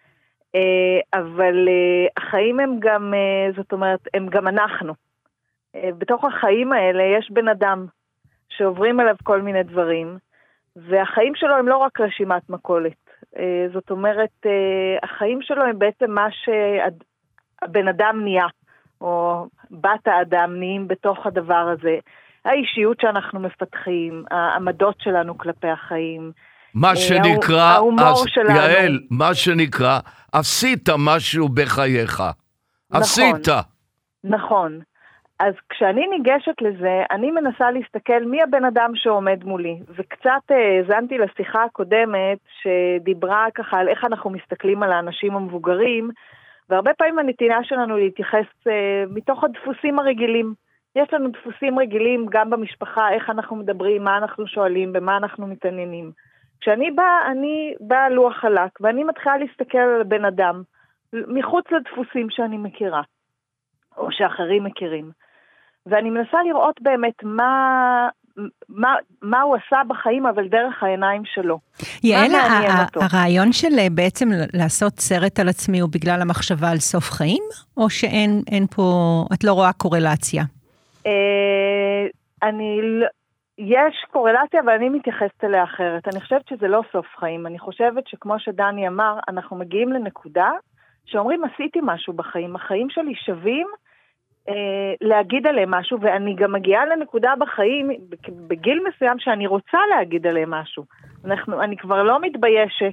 אבל החיים הם גם, זאת אומרת, הם גם אנחנו. בתוך החיים האלה יש בן אדם שעוברים עליו כל מיני דברים, והחיים שלו הם לא רק רשימת מכולת. זאת אומרת, החיים שלו הם בעצם מה שהבן אדם נהיה, או בת האדם נהיים בתוך הדבר הזה. האישיות שאנחנו מפתחים, העמדות שלנו כלפי החיים. מה שנקרא, ההומור שלנו. יעל, מה שנקרא, עשית משהו בחייך. נכון, עשית. נכון. אז כשאני ניגשת לזה, אני מנסה להסתכל מי הבן אדם שעומד מולי. וקצת הזנתי לשיחה הקודמת שדיברה ככה על איך אנחנו מסתכלים על האנשים המבוגרים, והרבה פעמים הנתינה שלנו להתייחס uh, מתוך הדפוסים הרגילים. יש לנו דפוסים רגילים גם במשפחה, איך אנחנו מדברים, מה אנחנו שואלים, במה אנחנו מתעניינים. כשאני באה, אני באה לוח חלק, ואני מתחילה להסתכל על הבן אדם, מחוץ לדפוסים שאני מכירה, או שאחרים מכירים. ואני מנסה לראות באמת מה... מה, מה הוא עשה בחיים, אבל דרך העיניים שלו. יעל, הרעיון של בעצם לעשות סרט על עצמי הוא בגלל המחשבה על סוף חיים? או שאין אין פה, את לא רואה קורלציה? אני, יש קורלציה, אבל אני מתייחסת אליה אחרת. אני חושבת שזה לא סוף חיים. אני חושבת שכמו שדני אמר, אנחנו מגיעים לנקודה שאומרים, עשיתי משהו בחיים. החיים שלי שווים אה, להגיד עליהם משהו, ואני גם מגיעה לנקודה בחיים, בגיל מסוים שאני רוצה להגיד עליהם משהו. אנחנו, אני כבר לא מתביישת,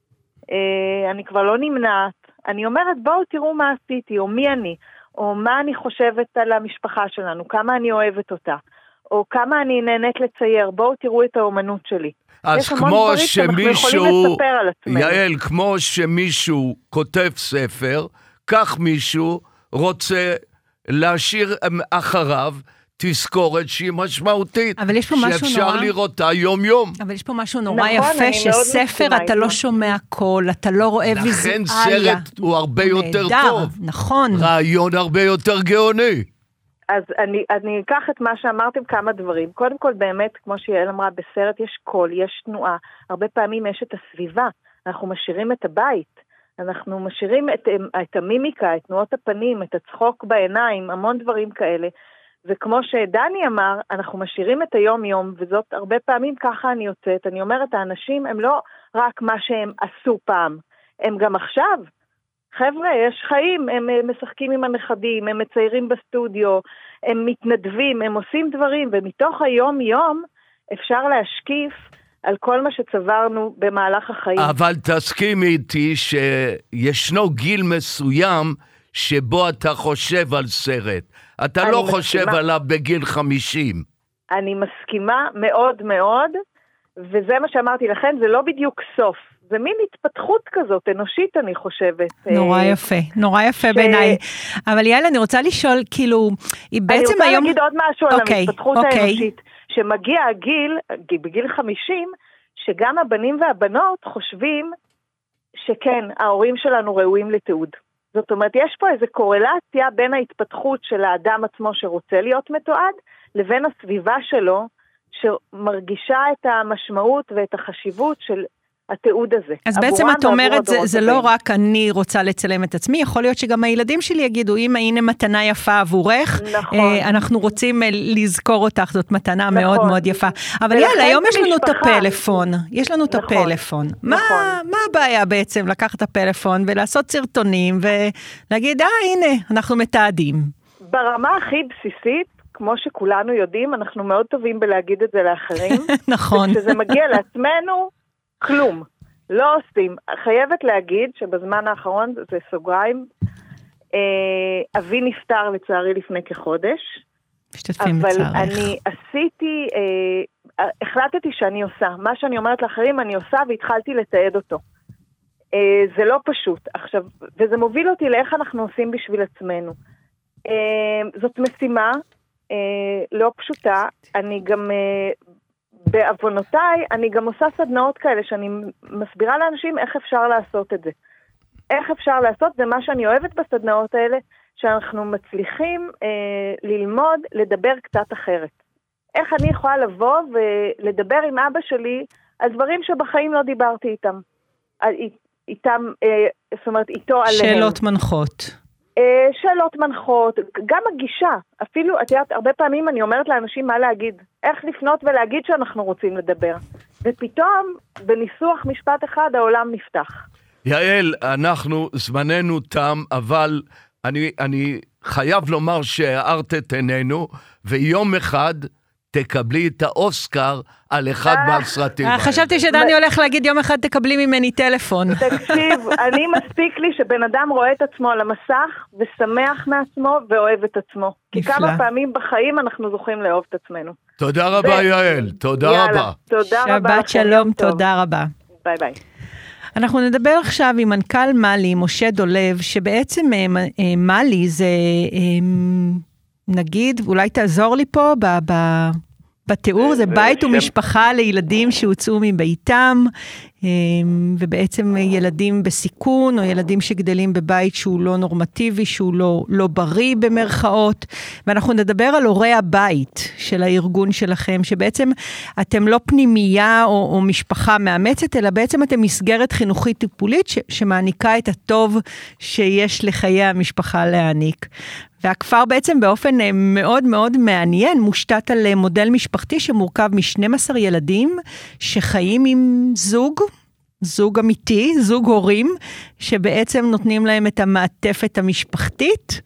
אה, אני כבר לא נמנעת. אני אומרת, בואו תראו מה עשיתי, או מי אני, או מה אני חושבת על המשפחה שלנו, כמה אני אוהבת אותה. או כמה אני נהנית לצייר, בואו תראו את האומנות שלי. אז כמו שמישהו, יעל, כמו שמישהו כותב ספר, כך מישהו רוצה להשאיר אחריו תזכורת שהיא משמעותית, אבל יש פה משהו שאפשר נורא, לראות יום יום. אבל יש פה משהו נורא נכון, יפה, שספר אתה לא שומע קול, אתה לא רואה ויזואליה. לכן סרט הוא הרבה יותר נהדר, טוב. נכון. רעיון הרבה יותר גאוני. אז אני, אני אקח את מה שאמרתם כמה דברים. קודם כל באמת, כמו שיעל אמרה, בסרט יש קול, יש תנועה. הרבה פעמים יש את הסביבה. אנחנו משאירים את הבית. אנחנו משאירים את, את המימיקה, את תנועות הפנים, את הצחוק בעיניים, המון דברים כאלה. וכמו שדני אמר, אנחנו משאירים את היום-יום, וזאת הרבה פעמים ככה אני יוצאת. אני אומרת, האנשים הם לא רק מה שהם עשו פעם, הם גם עכשיו. חבר'ה, יש חיים, הם משחקים עם הנכדים, הם מציירים בסטודיו, הם מתנדבים, הם עושים דברים, ומתוך היום-יום אפשר להשקיף על כל מה שצברנו במהלך החיים. אבל תסכים איתי שישנו גיל מסוים שבו אתה חושב על סרט. אתה לא חושב מסכימה. עליו בגיל חמישים. אני מסכימה מאוד מאוד, וזה מה שאמרתי לכן, זה לא בדיוק סוף. זה מין התפתחות כזאת, אנושית אני חושבת. נורא יפה, נורא יפה ש... בעיניי. אבל יעל, אני רוצה לשאול, כאילו, היא בעצם היום... אני רוצה היום... להגיד עוד משהו okay, על ההתפתחות okay. האנושית, שמגיע הגיל, בגיל חמישים, שגם הבנים והבנות חושבים שכן, ההורים שלנו ראויים לתיעוד. זאת אומרת, יש פה איזו קורלציה בין ההתפתחות של האדם עצמו שרוצה להיות מתועד, לבין הסביבה שלו, שמרגישה את המשמעות ואת החשיבות של התיעוד הזה. אז בעצם את אומרת, זה, זה לא רק אני רוצה לצלם את עצמי, יכול להיות שגם הילדים שלי יגידו, אמא, הנה מתנה יפה עבורך, נכון. אה, אנחנו רוצים לזכור אותך, זאת מתנה נכון. מאוד מאוד יפה. אבל יאללה, היום יש לנו את הפלאפון, יש לנו את נכון. הפלאפון. נכון. מה, מה הבעיה בעצם לקחת את הפלאפון ולעשות סרטונים ולהגיד, אה, הנה, אנחנו מתעדים. ברמה הכי בסיסית, כמו שכולנו יודעים, אנחנו מאוד טובים בלהגיד את זה לאחרים. נכון. וכשזה מגיע לעצמנו, כלום. לא עושים. חייבת להגיד שבזמן האחרון, זה סוגריים, אבי נפטר לצערי לפני כחודש. משתתפים לצערך. אבל אני עשיתי, החלטתי שאני עושה. מה שאני אומרת לאחרים, אני עושה והתחלתי לתעד אותו. זה לא פשוט. עכשיו, וזה מוביל אותי לאיך אנחנו עושים בשביל עצמנו. זאת משימה לא פשוטה. אני גם... בעוונותיי, אני גם עושה סדנאות כאלה, שאני מסבירה לאנשים איך אפשר לעשות את זה. איך אפשר לעשות, זה מה שאני אוהבת בסדנאות האלה, שאנחנו מצליחים אה, ללמוד, לדבר קצת אחרת. איך אני יכולה לבוא ולדבר עם אבא שלי, על דברים שבחיים לא דיברתי איתם. על, איתם, אה, זאת אומרת, איתו עליהם. שאלות מנחות. שאלות מנחות, גם הגישה, אפילו, את יודעת, הרבה פעמים אני אומרת לאנשים מה להגיד, איך לפנות ולהגיד שאנחנו רוצים לדבר, ופתאום בניסוח משפט אחד העולם נפתח. יעל, אנחנו, זמננו תם, אבל אני, אני חייב לומר שהארת את עינינו, ויום אחד תקבלי את האוסקר על אחד מהסרטים. חשבתי שדני הולך להגיד יום אחד תקבלי ממני טלפון. תקשיב, אני מספיק לי שבן אדם רואה את עצמו על המסך ושמח מעצמו ואוהב את עצמו. כי כמה פעמים בחיים אנחנו זוכים לאהוב את עצמנו. תודה רבה יעל, תודה רבה. תודה רבה. שבת שלום, תודה רבה. ביי ביי. אנחנו נדבר עכשיו עם מנכ"ל מלי, משה דולב, שבעצם מלי זה... נגיד, אולי תעזור לי פה ב... ב... בתיאור, זה בית ומשפחה לילדים שהוצאו מביתם, ובעצם ילדים בסיכון, או ילדים שגדלים בבית שהוא לא נורמטיבי, שהוא לא, לא בריא במרכאות, ואנחנו נדבר על הורי הבית של הארגון שלכם, שבעצם אתם לא פנימייה או, או משפחה מאמצת, אלא בעצם אתם מסגרת חינוכית טיפולית, ש, שמעניקה את הטוב שיש לחיי המשפחה להעניק. והכפר בעצם באופן מאוד מאוד מעניין, מושתת על מודל משפחתי שמורכב מ-שנים עשר ילדים שחיים עם זוג, זוג אמיתי, זוג הורים, שבעצם נותנים להם את המעטפת המשפחתית.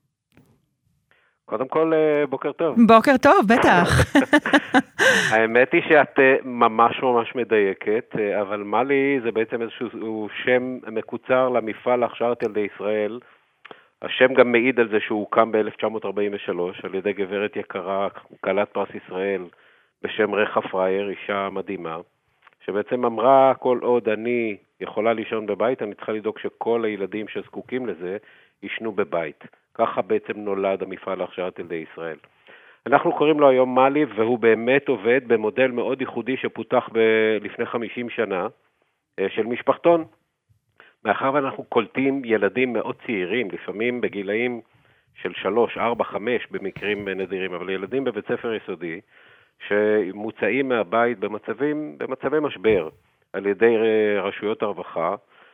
קודם כל, בוקר טוב. בוקר טוב, בטח. האמת היא שאת ממש ממש מדייקת, אבל מלי זה בעצם איזשהו שם מקוצר למפעל להכשרת ילדי ישראל. השם גם מעיד על זה שהוא הוקם ב-אלף תשע מאות ארבעים ושלוש על ידי גברת יקרה, כלת פרס ישראל, בשם רחה פרייר, אישה מדהימה, שבעצם אמרה, כל עוד אני יכולה לישון בבית, אני צריכה לדאוג שכל הילדים שזקוקים לזה ישנו בבית. ככה בעצם נולד המפעל להכשרת ילדי ישראל. אנחנו קוראים לו היום מלי, והוא באמת עובד במודל מאוד ייחודי שפותח ב- לפני חמישים שנה, של משפחתון. מאחר ואנחנו קולטים ילדים מאוד צעירים, לפעמים בגילאים של שלוש, ארבע, חמש במקרים נדירים, אבל ילדים בבית ספר יסודי, שמוצאים מהבית במצבים, במצבי משבר על ידי רשויות הרווחה,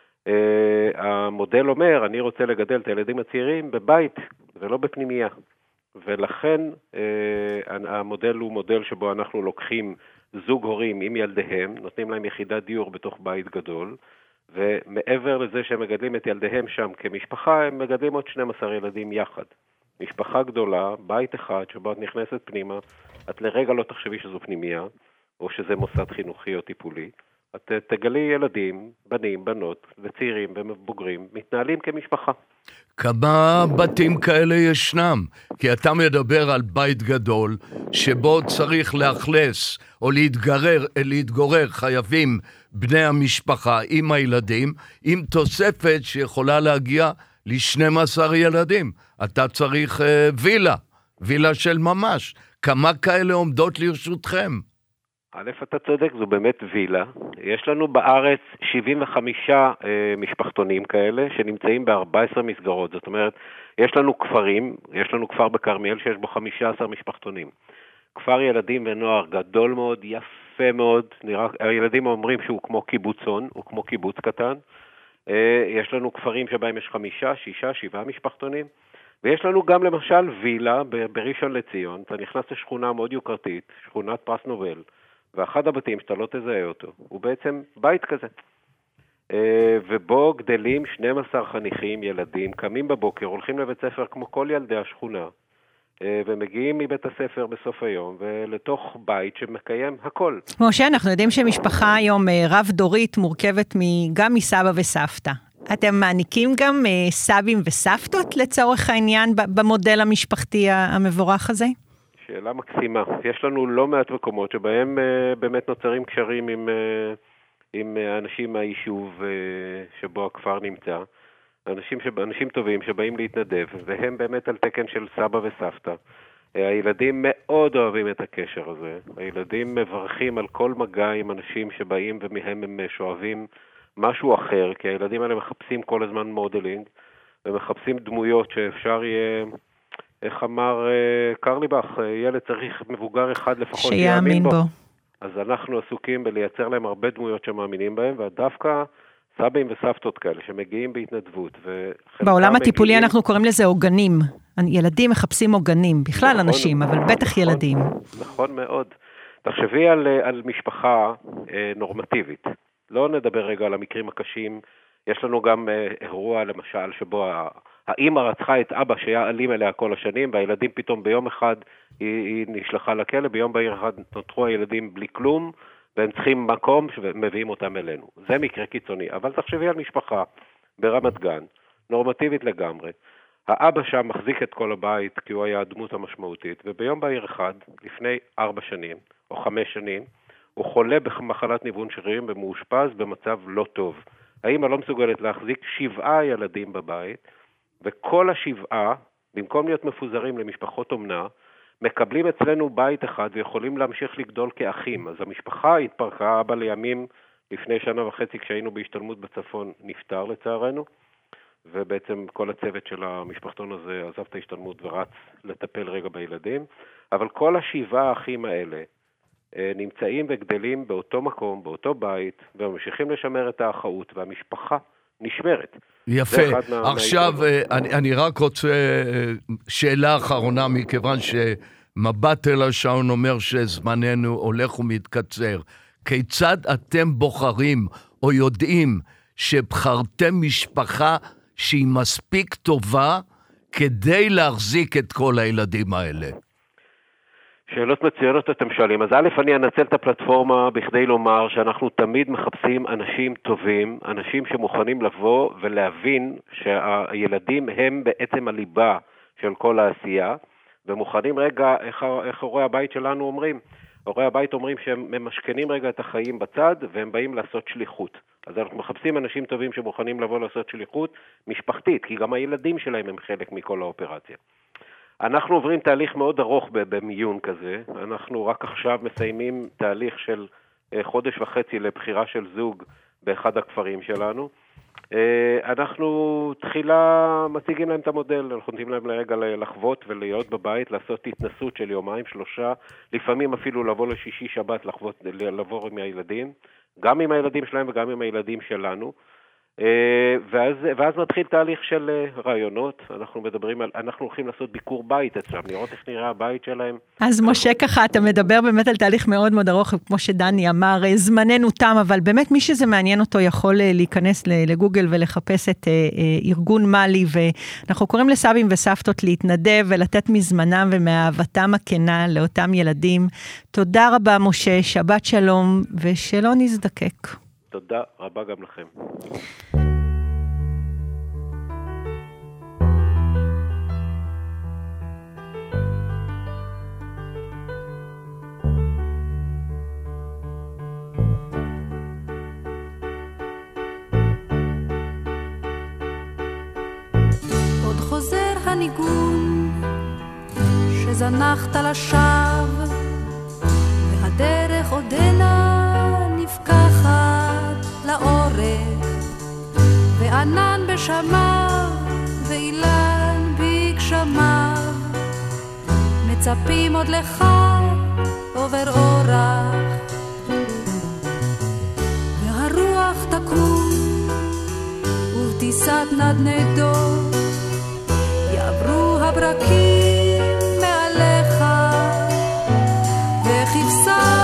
המודל אומר, אני רוצה לגדל את הילדים הצעירים בבית ולא בפנימייה. ולכן המודל הוא מודל שבו אנחנו לוקחים זוג הורים עם ילדיהם, נותנים להם יחידת דיור בתוך בית גדול, ומעבר לזה שהם מגדלים את ילדיהם שם כמשפחה, הם מגדלים עוד שנים עשר ילדים יחד. משפחה גדולה, בית אחד שבו את נכנסת פנימה, את לרגע לא תחשבי שזו פנימייה, או שזה מוסד חינוכי או טיפולי. את תגלי ילדים, בנים, בנות וצעירים ובוגרים, מתנהלים כמשפחה. כמה בתים כאלה ישנם? כי אתה מדבר על בית גדול, שבו צריך לאכלס או להתגרר, להתגורר חייבים בני המשפחה עם הילדים, עם תוספת שיכולה להגיע ל-שנים עשר ילדים. אתה צריך אה, וילה, וילה של ממש. כמה כאלה עומדות לרשותכם? א', אתה צודק, זו באמת וילה. יש לנו בארץ שבעים וחמישה אה, משפחתונים כאלה שנמצאים ב-ארבע עשרה מסגרות. זאת אומרת, יש לנו כפרים, יש לנו כפר בכרמיאל שיש בו חמישה עשר משפחתונים. כפר ילדים ונוער גדול מאוד, יפה מאוד. נראה, הילדים אומרים שהוא כמו קיבוצון, הוא כמו קיבוץ קטן. אה, יש לנו כפרים שבהם יש חמישה, שישה, שבעה משפחתונים. ויש לנו גם למשל וילה ב- בראשון לציון. אתה נכנס לשכונה מאוד יוקרתית, שכונת פרס נובל. ואחד הבתים שאתה לא תזהה אותו, הוא בעצם בית כזה. ובו גדלים שנים עשר חניכים, ילדים, קמים בבוקר, הולכים לבית ספר כמו כל ילדי השכונה, ומגיעים מבית הספר בסוף היום, ולתוך בית שמקיים הכל. משה, אנחנו יודעים שמשפחה היום רב דורית מורכבת גם מסבא וסבתא. אתם מעניקים גם סבים וסבתות לצורך העניין במודל המשפחתי המבורך הזה? שאלה מקסימה. יש לנו לא מעט מקומות שבהם uh, באמת נוצרים קשרים עם, uh, עם uh, אנשים מהיישוב uh, שבו הכפר נמצא. אנשים, שב, אנשים טובים שבאים להתנדב, והם באמת על תקן של סבא וסבתא. Uh, הילדים מאוד אוהבים את הקשר הזה. הילדים מברכים על כל מגע עם אנשים שבאים ומהם הם שואבים משהו אחר, כי הילדים האלה מחפשים כל הזמן מודלינג, ומחפשים דמויות שאפשר יהיה... איך אמר קרליבך, ילד צריך מבוגר אחד לפחות שיאמין בו. בו. אז אנחנו עסוקים בלייצר להם הרבה דמויות שמאמינים בהם, ודווקא סבים וסבתות כאלה שמגיעים בהתנדבות. בעולם הטיפולי מגיעים... אנחנו קוראים לזה עוגנים. ילדים מחפשים עוגנים, בכלל נכון, אנשים, אבל בטח נכון, ילדים. נכון מאוד. תחשבי על, על משפחה אה, נורמטיבית. לא נדבר רגע על המקרים הקשים. יש לנו גם אה, אירוע למשל שבו ה... האמא רצחה את אבא שהיה אלים אליה כל השנים, והילדים פתאום ביום אחד היא, היא נשלחה לכלא, ביום בהיר אחד נותרו הילדים בלי כלום, והם צריכים מקום ומביאים אותם אלינו. זה מקרה קיצוני, אבל תחשבי על משפחה ברמת גן, נורמטיבית לגמרי. האבא שם מחזיק את כל הבית כי הוא היה הדמות המשמעותית, וביום בהיר אחד, לפני ארבע שנים או חמש שנים, הוא חולה במחלת ניוון שרירים ומאושפז במצב לא טוב. האמא לא מסוגלת להחזיק שבעה ילדים בבית, וכל השבעה, במקום להיות מפוזרים למשפחות אומנה, מקבלים אצלנו בית אחד ויכולים להמשיך לגדול כאחים. אז המשפחה התפרקה, אבא לימים לפני שנה וחצי כשהיינו בהשתלמות בצפון נפטר לצערנו, ובעצם כל הצוות של המשפחתון הזה עזב את ההשתלמות ורץ לטפל רגע בילדים, אבל כל השבעה האחים האלה נמצאים וגדלים באותו מקום, באותו בית, וממשיכים לשמר את האחאות, והמשפחה נשמרת. יפה. עכשיו, אני, אני רק רוצה שאלה אחרונה, מכיוון שמבט אל השעון אומר שזמננו הולך ומתקצר. כיצד אתם בוחרים או יודעים שבחרתם משפחה שהיא מספיק טובה כדי להחזיק את כל הילדים האלה? שאלות מצוינות אתם שואלים. אז א', אני אנצל את הפלטפורמה בכדי לומר שאנחנו תמיד מחפשים אנשים טובים, אנשים שמוכנים לבוא ולהבין שהילדים הם בעצם הליבה של כל העשייה, ומוכנים רגע, איך, איך הורי הבית שלנו אומרים? הורי הבית אומרים שהם ממשכנים רגע את החיים בצד, והם באים לעשות שליחות. אז אנחנו מחפשים אנשים טובים שמוכנים לבוא לעשות שליחות משפחתית, כי גם הילדים שלהם הם חלק מכל האופרציה. אנחנו עוברים תהליך מאוד ארוך במיון כזה, אנחנו רק עכשיו מסיימים תהליך של חודש וחצי לבחירה של זוג באחד הכפרים שלנו. אנחנו תחילה מציגים להם את המודל, אנחנו נותנים להם לרגע לחוות ולהיות בבית, לעשות התנסות של יומיים, שלושה, לפעמים אפילו לבוא לשישי שבת, לחוות, לבוא עם הילדים, גם עם הילדים שלהם וגם עם הילדים שלנו. ואז, ואז מתחיל תהליך של רעיונות, אנחנו מדברים על, אנחנו הולכים לעשות ביקור בית אצלם, לראות איך נראה הבית שלהם. אז משה ככה, אתה מדבר באמת על תהליך מאוד מאוד ארוך, כמו שדני אמר, זמננו תם, אבל באמת מי שזה מעניין אותו יכול להיכנס לגוגל ולחפש את ארגון מלי, ואנחנו קוראים לסבים וסבתות להתנדב ולתת מזמנם ומאהבתם הכנה לאותם ילדים. תודה רבה משה, שבת שלום, ושלא נזדקק. תודה רבה גם לכם. עוד חוזר הניגון שזנחת לשווא, והדרך עודנה נפקחת לאורך, וענן בשמיו ואילן בגשמיו, מצפים עוד לך עובר אורח, והרוח תקום ובטיסת נדנדות יעברו הברקים מעליך, וכבשה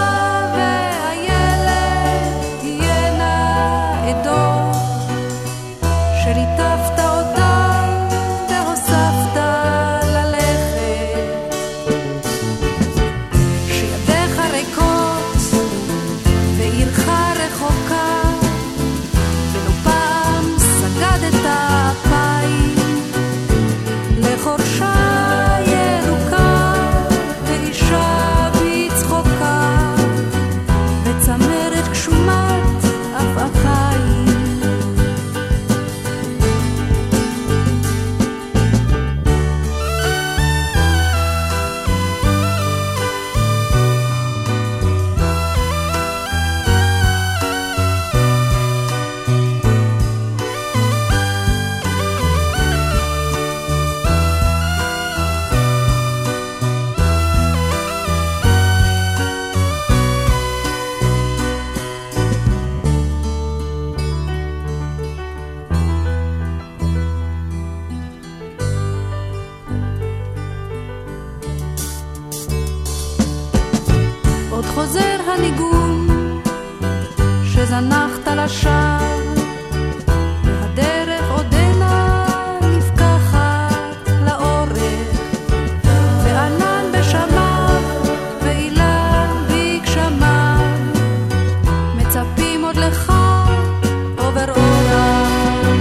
זנחת לשווא, והדרך עודנה נפקחת לאורך, וענן בשמיו ואילן בגשמיו, מצפים עוד לך עובר אורח.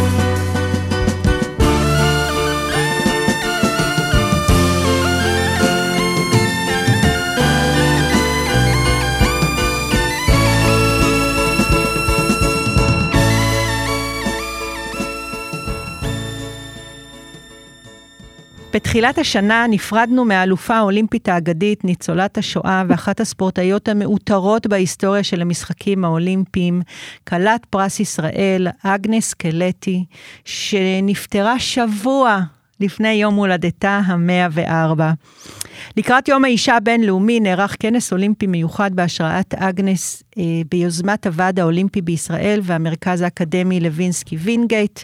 בתחילת השנה נפרדנו מהאלופה האולימפית האגדית, ניצולת השואה ואחת הספורטאיות המאותרות בהיסטוריה של המשחקים האולימפיים, כלת פרס ישראל, אגנס קלטי, שנפטרה שבוע לפני יום הולדתה המאה וארבע. לקראת יום האישה הבינלאומי נערך כנס אולימפי מיוחד בהשראת אגנס אה, ביוזמת הוועד האולימפי בישראל והמרכז האקדמי לוינסקי וינגייט,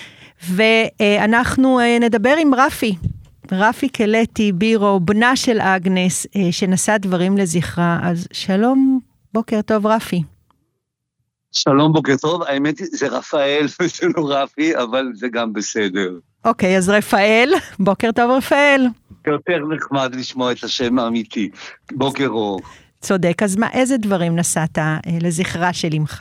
ואנחנו אה, נדבר עם רפי, רפי קלטי בירו, בנה של אגנס, אה, שנשא דברים לזכרה. אז שלום, בוקר טוב רפי. שלום, בוקר טוב. האמת היא, זה רפאל, זה לא רפי, אבל זה גם בסדר. אוקיי, אז רפאל, בוקר טוב רפאל. יותר נחמד לשמוע את השם האמיתי. בוקר אור. צודק, אז מה, איזה דברים נסעת אה, לזכרה של אמך?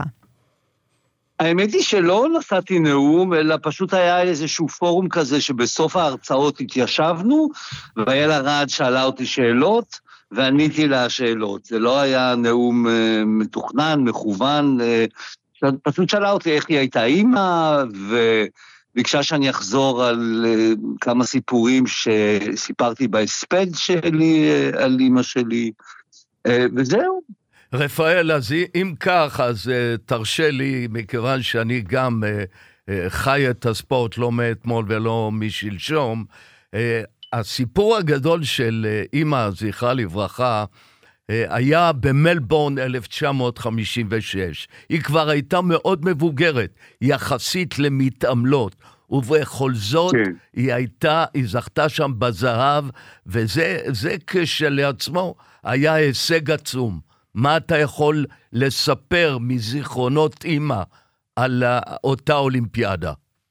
האמת היא שלא נשאתי נאום, אלא פשוט היה איזשהו פורום כזה שבסוף ההרצאות התיישבנו, ואיילה רעד שאלה אותי שאלות, ועניתי לה שאלות. זה לא היה נאום אה, מתוכנן, מכוון, אה, פשוט שאלה אותי איך היא הייתה אימא, וביקשה שאני אחזור על אה, כמה סיפורים שסיפרתי בהספד שלי, אה, על אימא שלי, אה, וזהו. רפאל, אז אם כך, אז uh, תרשה לי, מכיוון שאני גם uh, uh, חי את הספורט לא מאתמול ולא משלשום, uh, הסיפור הגדול של uh, אמא, זכרה לברכה, uh, היה במלבורן אלף תשע מאות חמישים ושש. היא כבר הייתה מאוד מבוגרת, יחסית למתעמלות, ובכל זאת כן. היא הייתה, היא זכתה שם בזהב, וזה זה כשלעצמו היה הישג עצום. מה אתה יכול לספר מזיכרונות אמא על אותה אולימפיאדה?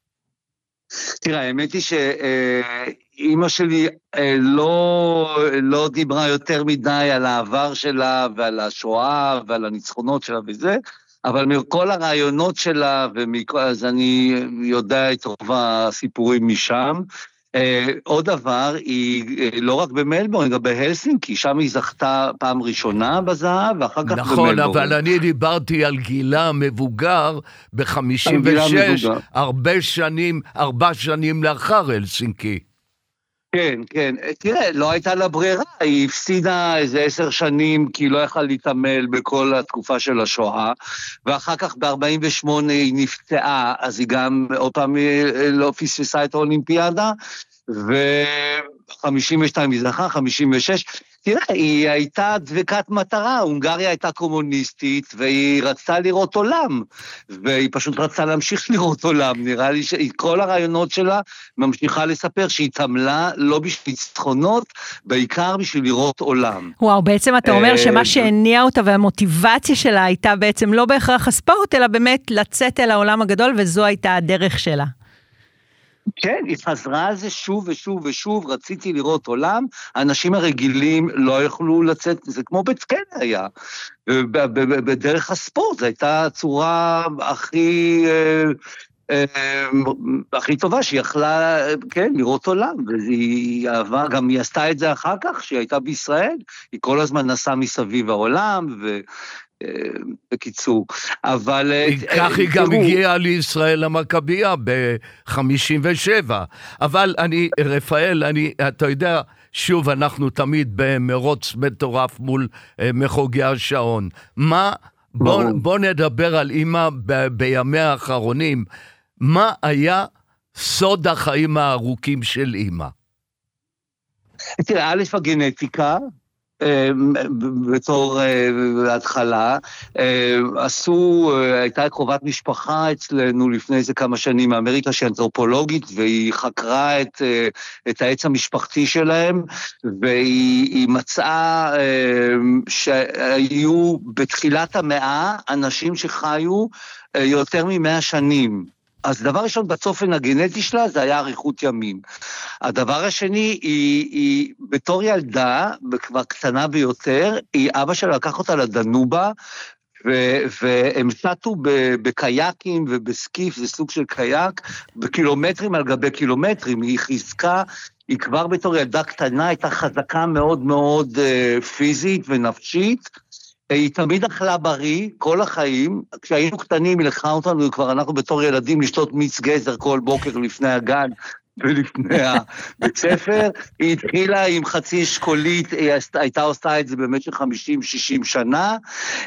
תראה, האמת היא שאמא שלי לא, לא דיברה יותר מדי על העבר שלה ועל השואה ועל הניצחונות שלה וזה, אבל מכל הרעיונות שלה, ומכל, אז אני יודע את רוב הסיפורים משם. Uh, עוד דבר, היא uh, לא רק במלבורן, גם בהלסינקי, שם היא זכתה פעם ראשונה בזהב, ואחר כך נכון, במלבורן. נכון, אבל אני דיברתי על גילה מבוגר ב-חמישים ושש, הרבה שנים, ארבע שנים לאחר הלסינקי. כן, כן. תראה, לא הייתה לה ברירה, היא הפסידה איזה עשר שנים, כי היא לא יכלה להתעמל בכל התקופה של השואה, ואחר כך ב-ארבעים ושמונה היא נפצעה, אז היא גם עוד פעם לא פספסה את האולימפיאדה, ו-חמישים ושתיים היא זכה, חמישים ושש, תראה, היא הייתה דבקת מטרה, הונגריה הייתה קומוניסטית, והיא רצתה לראות עולם, והיא פשוט רצתה להמשיך לראות עולם, נראה לי שכל הרעיונות שלה ממשיכה לספר שהיא תמלה לא בשביל ניצחונות, בעיקר בשביל לראות עולם. וואו, בעצם אתה אומר שמה שהניע אותה והמוטיבציה שלה הייתה בעצם לא בהכרח הספורט, אלא באמת לצאת אל העולם הגדול, וזו הייתה הדרך שלה. כן, היא חזרה על זה שוב ושוב ושוב, רציתי לראות עולם, האנשים הרגילים לא יכלו לצאת, זה כמו בית כלא היה, בדרך הספורט, זו הייתה הצורה הכי, הכי טובה, שהיא יכלה, כן, לראות עולם, והיא אהבה, גם היא עשתה את זה אחר כך, שהיא הייתה בישראל, היא כל הזמן נסעה מסביב העולם, ו... בקיצור, אבל... כך היא גם הגיעה לישראל המכבייה ב-חמישים ושבע, אבל אני, רפאל, אני, אתה יודע, שוב אנחנו תמיד במרוץ מטורף מול מחוגי השעון. מה, בוא, בוא נדבר על אמא ב- בימיה האחרונים, מה היה סוד החיים הארוכים של אמא? תראה, א' הגנטיקה, בתור התחלה, עשו, הייתה קרובת משפחה אצלנו לפני איזה כמה שנים מאמריקה שהיא אנתרופולוגית, והיא חקרה את, את העץ המשפחתי שלהם, והיא מצאה שהיו בתחילת המאה אנשים שחיו יותר ממאה שנים. אז דבר ראשון, בצופן הגנטי שלה, זה היה אריכות ימים. הדבר השני, היא, היא בתור ילדה, כבר קטנה ביותר, היא, אבא שלה לקח אותה לדנובה, ו- והם שטו בקייקים ובסקיף, זה סוג של קייק, בקילומטרים על גבי קילומטרים, היא חיזקה, היא כבר בתור ילדה קטנה, הייתה חזקה מאוד מאוד uh, פיזית ונפשית, היא תמיד אכלה בריא, כל החיים, כשהיינו קטנים, היא לקחה אותנו, כבר אנחנו בתור ילדים, לשתות מיץ גזר כל בוקר לפני הגן, ולפני הבית ספר, היא התחילה עם חצי אשכולית, היא הייתה עושה את זה במשך חמישים שישים שנה,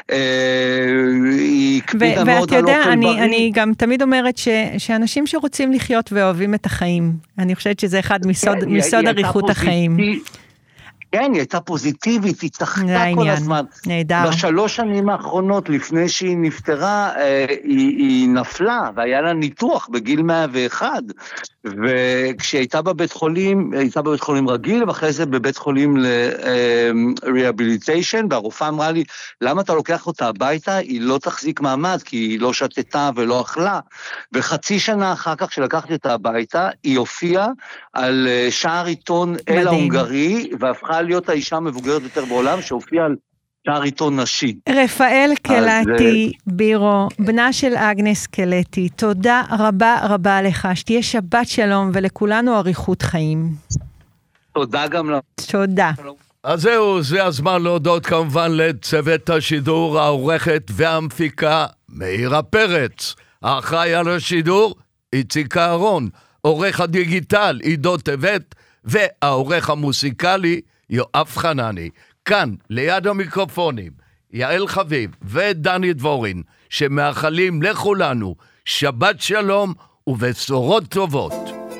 היא הקפידה מאוד על אוכל בריא. ואתה יודע, אני גם תמיד אומרת שאנשים שרוצים לחיות ואוהבים את החיים, אני חושבת שזה אחד מסוד אריכות החיים. כן, היא הייתה פוזיטיבית, היא צחקה כל הזמן. נהדר. בשלוש שנים האחרונות, לפני שהיא נפטרה, היא, היא נפלה, והיה לה ניתוח בגיל מאה ואחת, וכשהיא הייתה בבית חולים, היא הייתה בבית חולים רגיל, ואחרי זה בבית חולים ל-rehabilitation, והרופאה אמרה לי, למה אתה לוקח אותה הביתה? היא לא תחזיק מעמד, כי היא לא שתתה ולא אכלה. וחצי שנה אחר כך, כשלקחתי אותה הביתה, היא הופיעה על שער עיתון אל ההונגרי, והפכה להיות האישה המבוגרת יותר בעולם, שהופיעה על שער עיתון נשי. רפאל קלטי בירו, בנה של אגנס קלטי, תודה רבה רבה לך, שתהיה שבת שלום ולכולנו אריכות חיים. תודה גם לך. תודה. אז זהו, זה הזמן להודות כמובן לצוות השידור, העורכת והמפיקה מאירה פרץ, האחראי על השידור איציק אהרון, עורך הדיגיטל עידו טבת, והעורך המוסיקלי יואב חנני. כאן ליד המיקרופונים יעל חביב ודני דבורין, שמאחלים לכולנו שבת שלום ובשורות טובות.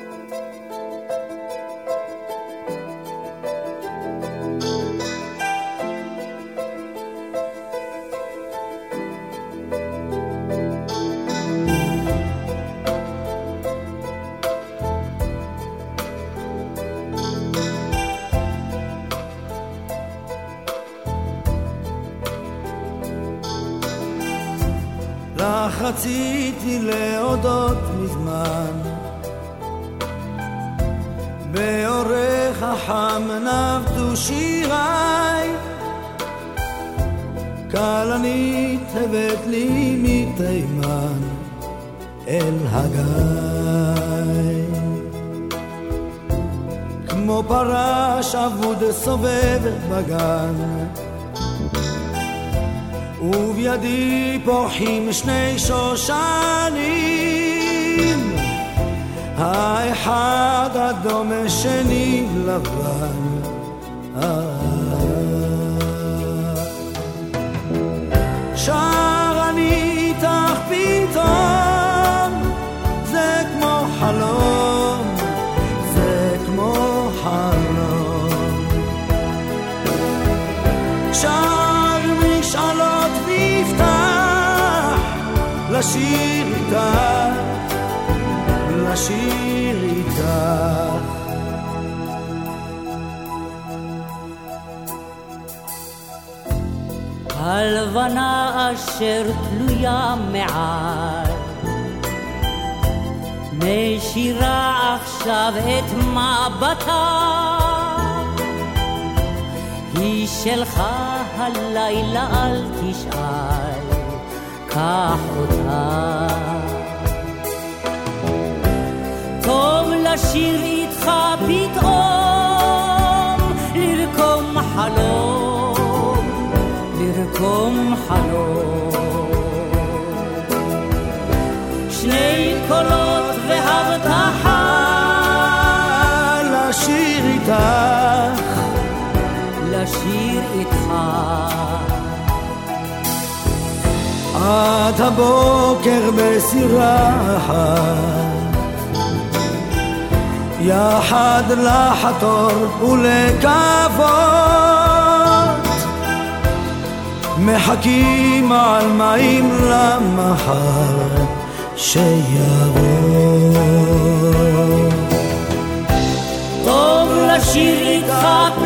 לך רציתי להודות מזמן, באורך החם נבטו שיריי, כלנית הבאת לי מתימן אל הגיא, כמו פרש אבוד סובב בגן, ובידי פורחים שני שושנים, האחד אדום השני לבן. שר אני איתך פתאום, זה כמו חלום, זה כמו חלום. שר משאלות נפתח, לשיר איתך, לשיר איתך. הלבנה אשר תלויה מעל, נשירה עכשיו את מבטה, היא שלך הלילה אל תשאל, קח אותה. טוב לשיר איתך פתאום, לרקום חלום, לרקום חלום. שני קולות והבטחה, לשיר איתך, לשיר איתך. עד הבוקר בסירה יחד לחתור ולקוות, מחכים על מים למחר שיבוא. טוב לשיר איתך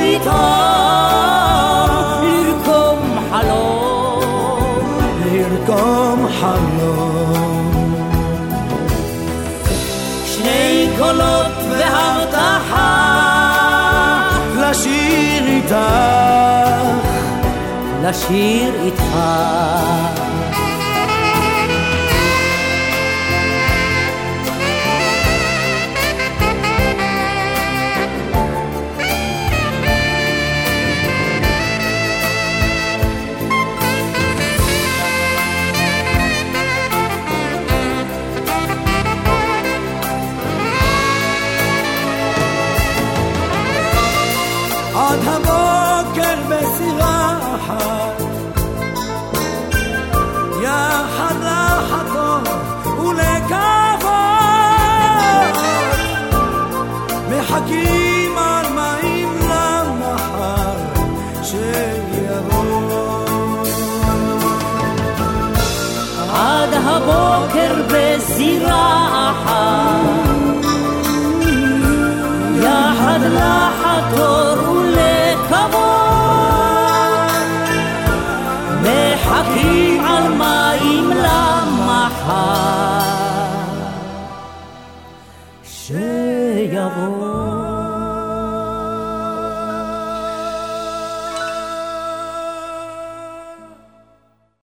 פתאום, לרקום חלום, לרקום חלום. שני קולות והבטחה, לשיר איתך, לשיר איתך. אחת, יחד לחתום ולקוות, מחכים על מים למחר שיבוא. עד הבוקר בסירה אחת, יחד לחתור ולקוות, מחכים על מים למחר שיבוא.